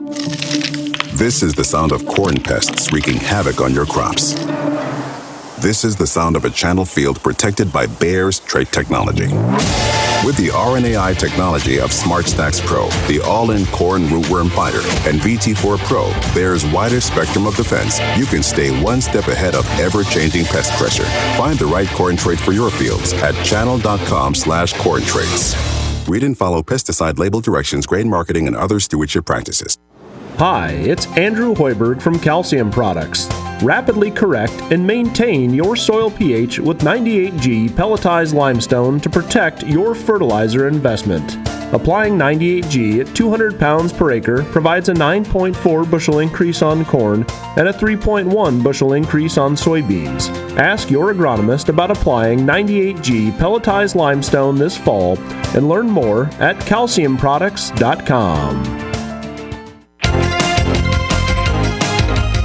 This is the sound of corn pests wreaking havoc on your crops. This is the sound of a channel field protected by Bayer's trait technology. With the R N A I technology of SmartStax Pro, the all-in corn rootworm fighter, and V T four Pro, Bayer's widest spectrum of defense, you can stay one step ahead of ever-changing pest pressure. Find the right corn trait for your fields at channel.com slash corn traits. Read and follow pesticide label directions, grain marketing, and other stewardship practices. Hi, it's Andrew Hoiberg from Calcium Products. Rapidly correct and maintain your soil pH with ninety-eight G pelletized limestone to protect your fertilizer investment. Applying ninety-eight G at two hundred pounds per acre provides a nine point four bushel increase on corn and a three point one bushel increase on soybeans. Ask your agronomist about applying ninety-eight G pelletized limestone this fall and learn more at calcium products dot com.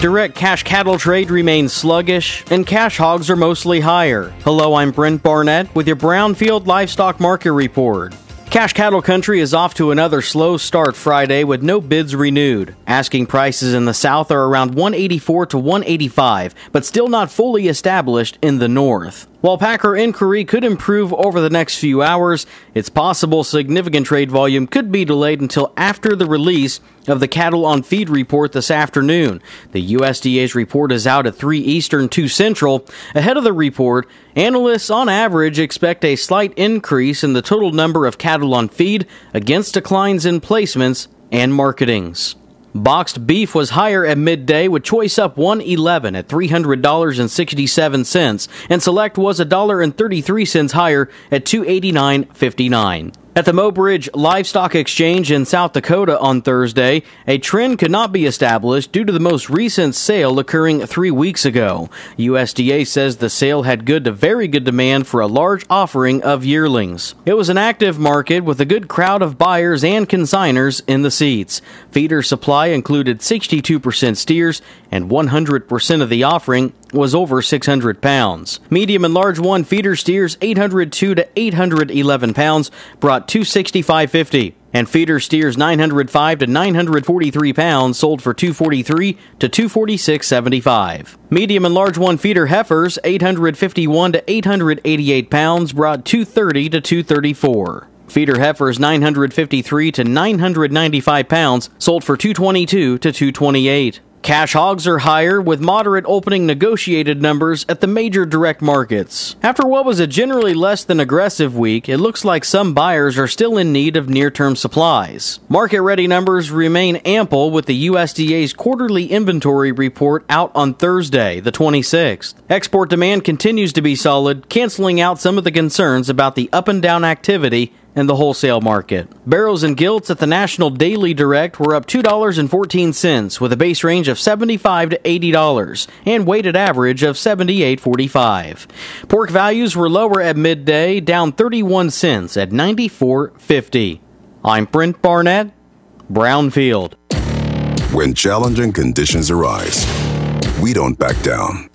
direct cash cattle trade remains sluggish, and cash hogs are mostly higher. Hello, I'm Brent Barnett with your Brownfield Livestock Market Report. Cash cattle country is off to another slow start Friday with no bids renewed. Asking prices in the south are around one eighty-four to one eighty-five, but still not fully established in the north. While packer inquiry could improve over the next few hours, it's possible significant trade volume could be delayed until after the release of the Cattle on Feed report this afternoon. The U S D A's report is out at three Eastern, two Central. Ahead of the report, analysts on average expect a slight increase in the total number of cattle on feed against declines in placements and marketings. Boxed beef was higher at midday, with choice up one eleven at three hundred dollars and sixty-seven cents, and select was one dollar and thirty-three cents higher at two eighty-nine fifty-nine. At the Mobridge Livestock Exchange in South Dakota on Thursday, a trend could not be established due to the most recent sale occurring three weeks ago. U S D A says the sale had good to very good demand for a large offering of yearlings. It was an active market with a good crowd of buyers and consigners in the seats. Feeder supply included sixty-two percent steers, and one hundred percent of the offering was over six hundred pounds. Medium and large one feeder steers eight hundred two to eight hundred eleven pounds brought two sixty-five fifty, and feeder steers nine hundred five to nine hundred forty-three pounds sold for two forty-three to two forty-six seventy-five. Medium and large one feeder heifers eight hundred fifty-one to eight hundred eighty-eight pounds brought two thirty to two thirty-four. Feeder heifers nine hundred fifty-three to nine hundred ninety-five pounds sold for two twenty-two to two twenty-eight. Cash hogs are higher, with moderate opening negotiated numbers at the major direct markets. After what was a generally less than aggressive week, it looks like some buyers are still in need of near-term supplies. Market-ready numbers remain ample, with the U S D A's quarterly inventory report out on Thursday, the twenty-sixth. Export demand continues to be solid, canceling out some of the concerns about the up-and-down activity in the wholesale market. Barrels and gilts at the National Daily Direct were up two dollars and fourteen cents, with a base range of seventy-five to eighty dollars and weighted average of seventy-eight forty-five. Pork values were lower at midday, down thirty-one cents at ninety-four fifty. I'm Brent Barnett, Brownfield. When challenging conditions arise, we don't back down.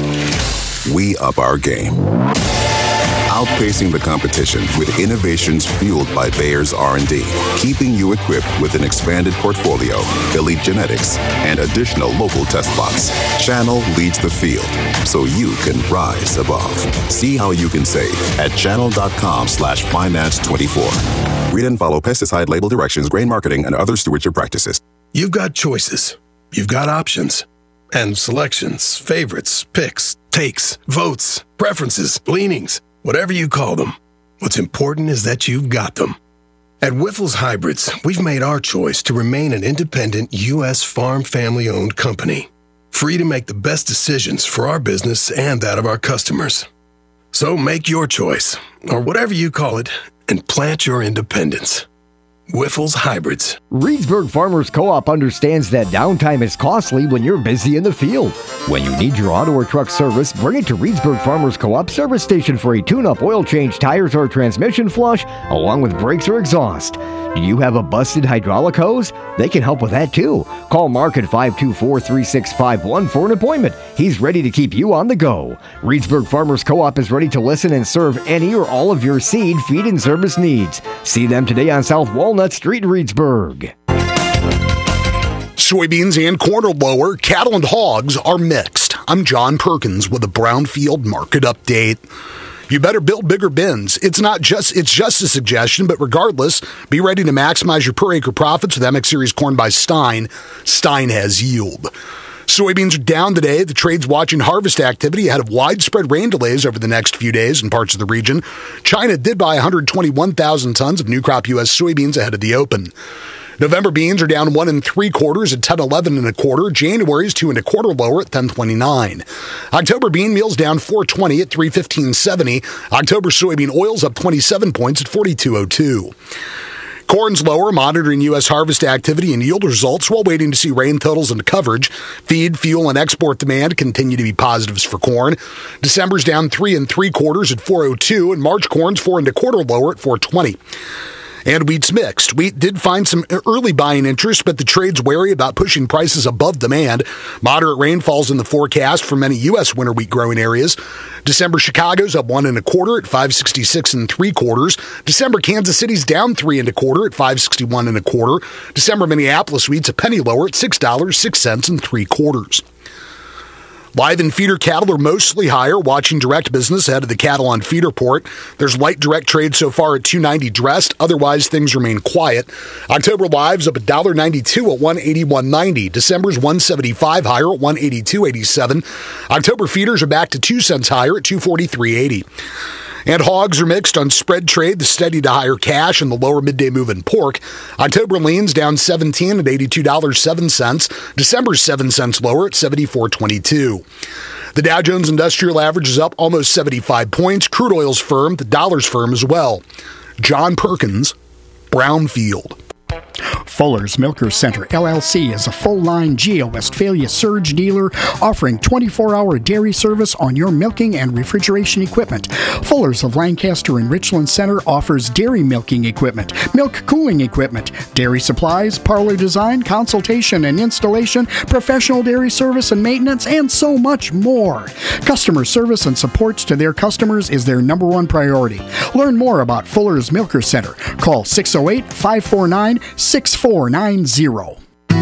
We up our game, outpacing the competition with innovations fueled by Bayer's R and D, keeping you equipped with an expanded portfolio, elite genetics, and additional local test plots. Channel leads the field, so you can rise above. See how you can save at channel.com slash finance 24. Read and follow pesticide label directions, grain marketing, and other stewardship practices. You've got choices. You've got options. And selections, favorites, picks, takes, votes, preferences, leanings. Whatever you call them, what's important is that you've got them. At Wyffels Hybrids, we've made our choice to remain an independent U S farm family-owned company, free to make the best decisions for our business and that of our customers. So make your choice, or whatever you call it, and plant your independence. Wyffels Hybrids. Reedsburg Farmers Co-op understands that downtime is costly when you're busy in the field. When you need your auto or truck service, bring it to Reedsburg Farmers Co-op service station for a tune-up, oil change, tires, or transmission flush, along with brakes or exhaust. Do you have a busted hydraulic hose? They can help with that too. Call Mark at five two four, three six five one for an appointment. He's ready to keep you on the go. Reedsburg Farmers Co-op is ready to listen and serve any or all of your seed, feed, and service needs. See them today on South Walnut Street, Reedsburg. Soybeans and corn are lower. Cattle and hogs are mixed. I'm John Perkins with a Brownfield market update. You better build bigger bins. It's not just, it's just a suggestion, but regardless, be ready to maximize your per acre profits with M X Series corn by Stein. Stein has yield. Soybeans are down today. The trade's watching harvest activity ahead of widespread rain delays over the next few days in parts of the region. China did buy one hundred twenty-one thousand tons of new crop U S soybeans ahead of the open. November beans are down one and three quarters at ten eleven and a quarter. January's two and a quarter lower at ten twenty-nine. October bean meal's down four twenty at three fifteen seventy. October soybean oil's up twenty-seven points at forty-two oh two. Corn's lower, monitoring U S harvest activity and yield results while waiting to see rain totals and coverage. Feed, fuel, and export demand continue to be positives for corn. December's down three and three quarters at four oh two, and March corn's four and a quarter lower at four twenty. And wheat's mixed. Wheat did find some early buying interest, but the trade's wary about pushing prices above demand. Moderate rainfalls in the forecast for many U S winter wheat growing areas. December Chicago's up one and a quarter at five sixty-six and three quarters. December Kansas City's down three and a quarter at five sixty-one and a quarter. December Minneapolis wheat's a penny lower at six dollars, six cents and three quarters. Live and feeder cattle are mostly higher, watching direct business ahead of the cattle on feeder port. There's light direct trade so far at two ninety dressed. Otherwise, things remain quiet. October live's up one dollar ninety-two at one eighty-one ninety. December's one seventy-five higher at one eighty-two eighty-seven. October feeders are back to two cents higher at two forty-three eighty. And hogs are mixed on spread trade, the steady to higher cash, and the lower midday move in pork. October leans down seventeen at eighty-two dollars and seven cents. December's seven cents lower at seventy-four twenty-two. The Dow Jones Industrial Average is up almost seventy-five points. Crude oil's firm, the dollar's firm as well. John Perkins, Brownfield. Fuller's Milker Center, L L C, is a full-line Geo Westphalia surge dealer offering twenty-four hour dairy service on your milking and refrigeration equipment. Fuller's of Lancaster and Richland Center offers dairy milking equipment, milk cooling equipment, dairy supplies, parlor design, consultation and installation, professional dairy service and maintenance, and so much more. Customer service and support to their customers is their number one priority. Learn more about Fuller's Milker Center. Call six oh eight, five four nine, six four nine zero.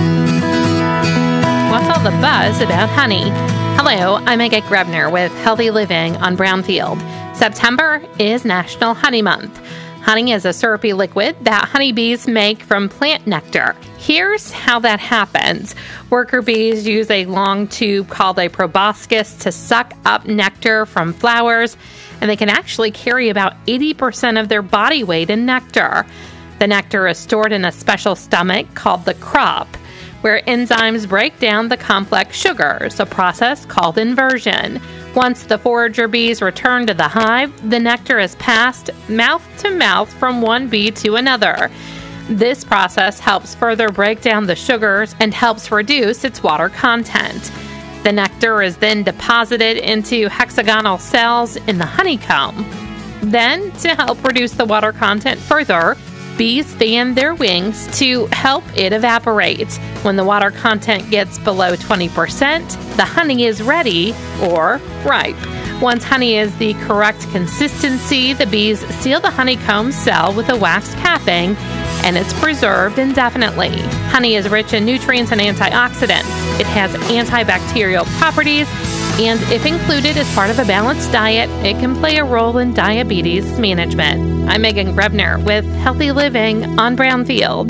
What's all the buzz about honey? Hello, I'm Megan Grebner with Healthy Living on Brownfield. September is National Honey Month. Honey is a syrupy liquid that honeybees make from plant nectar. Here's how that happens. Worker bees use a long tube called a proboscis to suck up nectar from flowers, and they can actually carry about eighty percent of their body weight in nectar. The nectar is stored in a special stomach called the crop, where enzymes break down the complex sugars, a process called inversion. Once the forager bees return to the hive, the nectar is passed mouth to mouth from one bee to another. This process helps further break down the sugars and helps reduce its water content. The nectar is then deposited into hexagonal cells in the honeycomb. Then, to help reduce the water content further, bees fan their wings to help it evaporate. When the water content gets below twenty percent, the honey is ready or ripe. Once honey is the correct consistency, the bees seal the honeycomb cell with a wax capping, and it's preserved indefinitely. Honey is rich in nutrients and antioxidants. It has antibacterial properties, and if included as part of a balanced diet, it can play a role in diabetes management. I'm Megan Grebner with Healthy Living on Brownfield.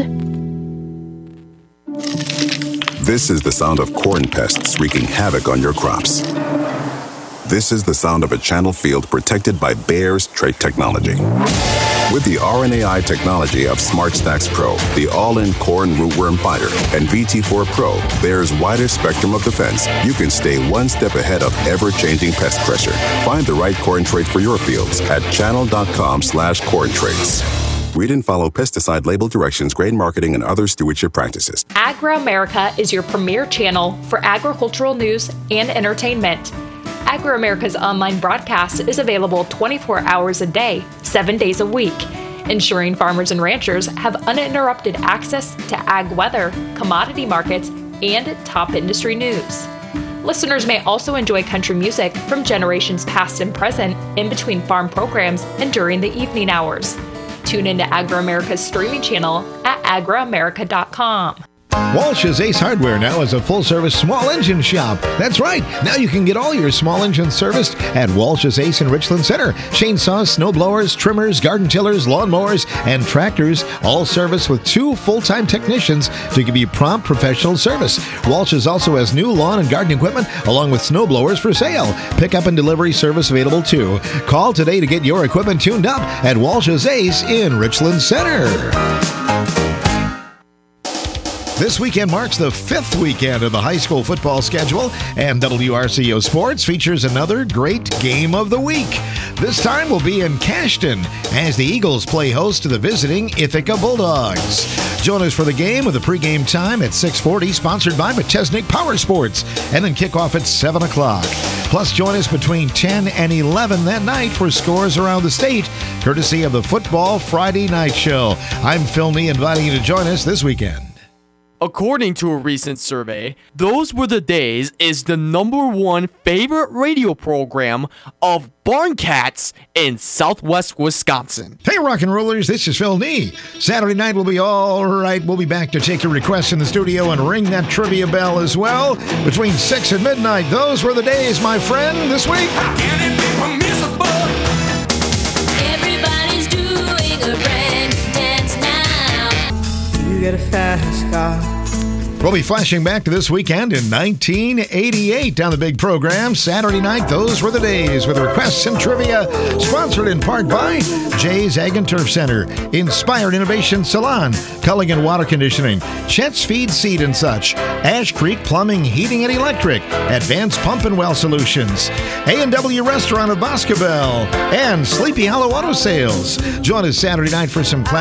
This is the sound of corn pests wreaking havoc on your crops. This is the sound of a channel field protected by Bayer's trait technology. With the R N A I technology of SmartStax Pro, the all-in corn rootworm fighter, and V T four Pro, Bayer's wider spectrum of defense, you can stay one step ahead of ever-changing pest pressure. Find the right corn trait for your fields at channel.com slash corn traits. Read and follow pesticide label directions, grain marketing, and other stewardship practices. Agro-America is your premier channel for agricultural news and entertainment. Agro-America's online broadcast is available twenty-four hours a day, seven days a week, ensuring farmers and ranchers have uninterrupted access to ag weather, commodity markets, and top industry news. Listeners may also enjoy country music from generations past and present in between farm programs and during the evening hours. Tune into Agro-America's streaming channel at agro america dot com. Walsh's Ace Hardware now is a full-service small engine shop. That's right. Now you can get all your small engines serviced at Walsh's Ace in Richland Center. Chainsaws, snowblowers, trimmers, garden tillers, lawnmowers, and tractors, all serviced with two full-time technicians to give you prompt professional service. Walsh's also has new lawn and garden equipment along with snowblowers for sale. Pickup and delivery service available too. Call today to get your equipment tuned up at Walsh's Ace in Richland Center. This weekend marks the fifth weekend of the high school football schedule, and W R C O Sports features another great game of the week. This time will be in Cashton as the Eagles play host to the visiting Ithaca Bulldogs. Join us for the game with a pregame time at six forty, sponsored by Metesnik Power Sports, and then kick off at seven o'clock. Plus, join us between ten and eleven that night for scores around the state, courtesy of the Football Friday Night Show. I'm Phil Nee, inviting you to join us this weekend. According to a recent survey, Those Were the Days is the number one favorite radio program of barn cats in southwest Wisconsin. Hey, rock and rollers, this is Phil Nee. Saturday night will be all right. We'll be back to take your requests in the studio and ring that trivia bell as well. Between six and midnight, those were the days, my friend, this week. Everybody's doing a brand new dance now. You get a fast car. We'll be flashing back to this weekend in nineteen eighty-eight on the big program. Saturday night, those were the days, with requests and trivia, sponsored in part by Jay's Ag and Turf Center, Inspired Innovation Salon, Culligan Water Conditioning, Chet's Feed Seed and Such, Ash Creek Plumbing, Heating and Electric, Advanced Pump and Well Solutions, A and W Restaurant of Boscobel, and Sleepy Hollow Auto Sales. Join us Saturday night for some class.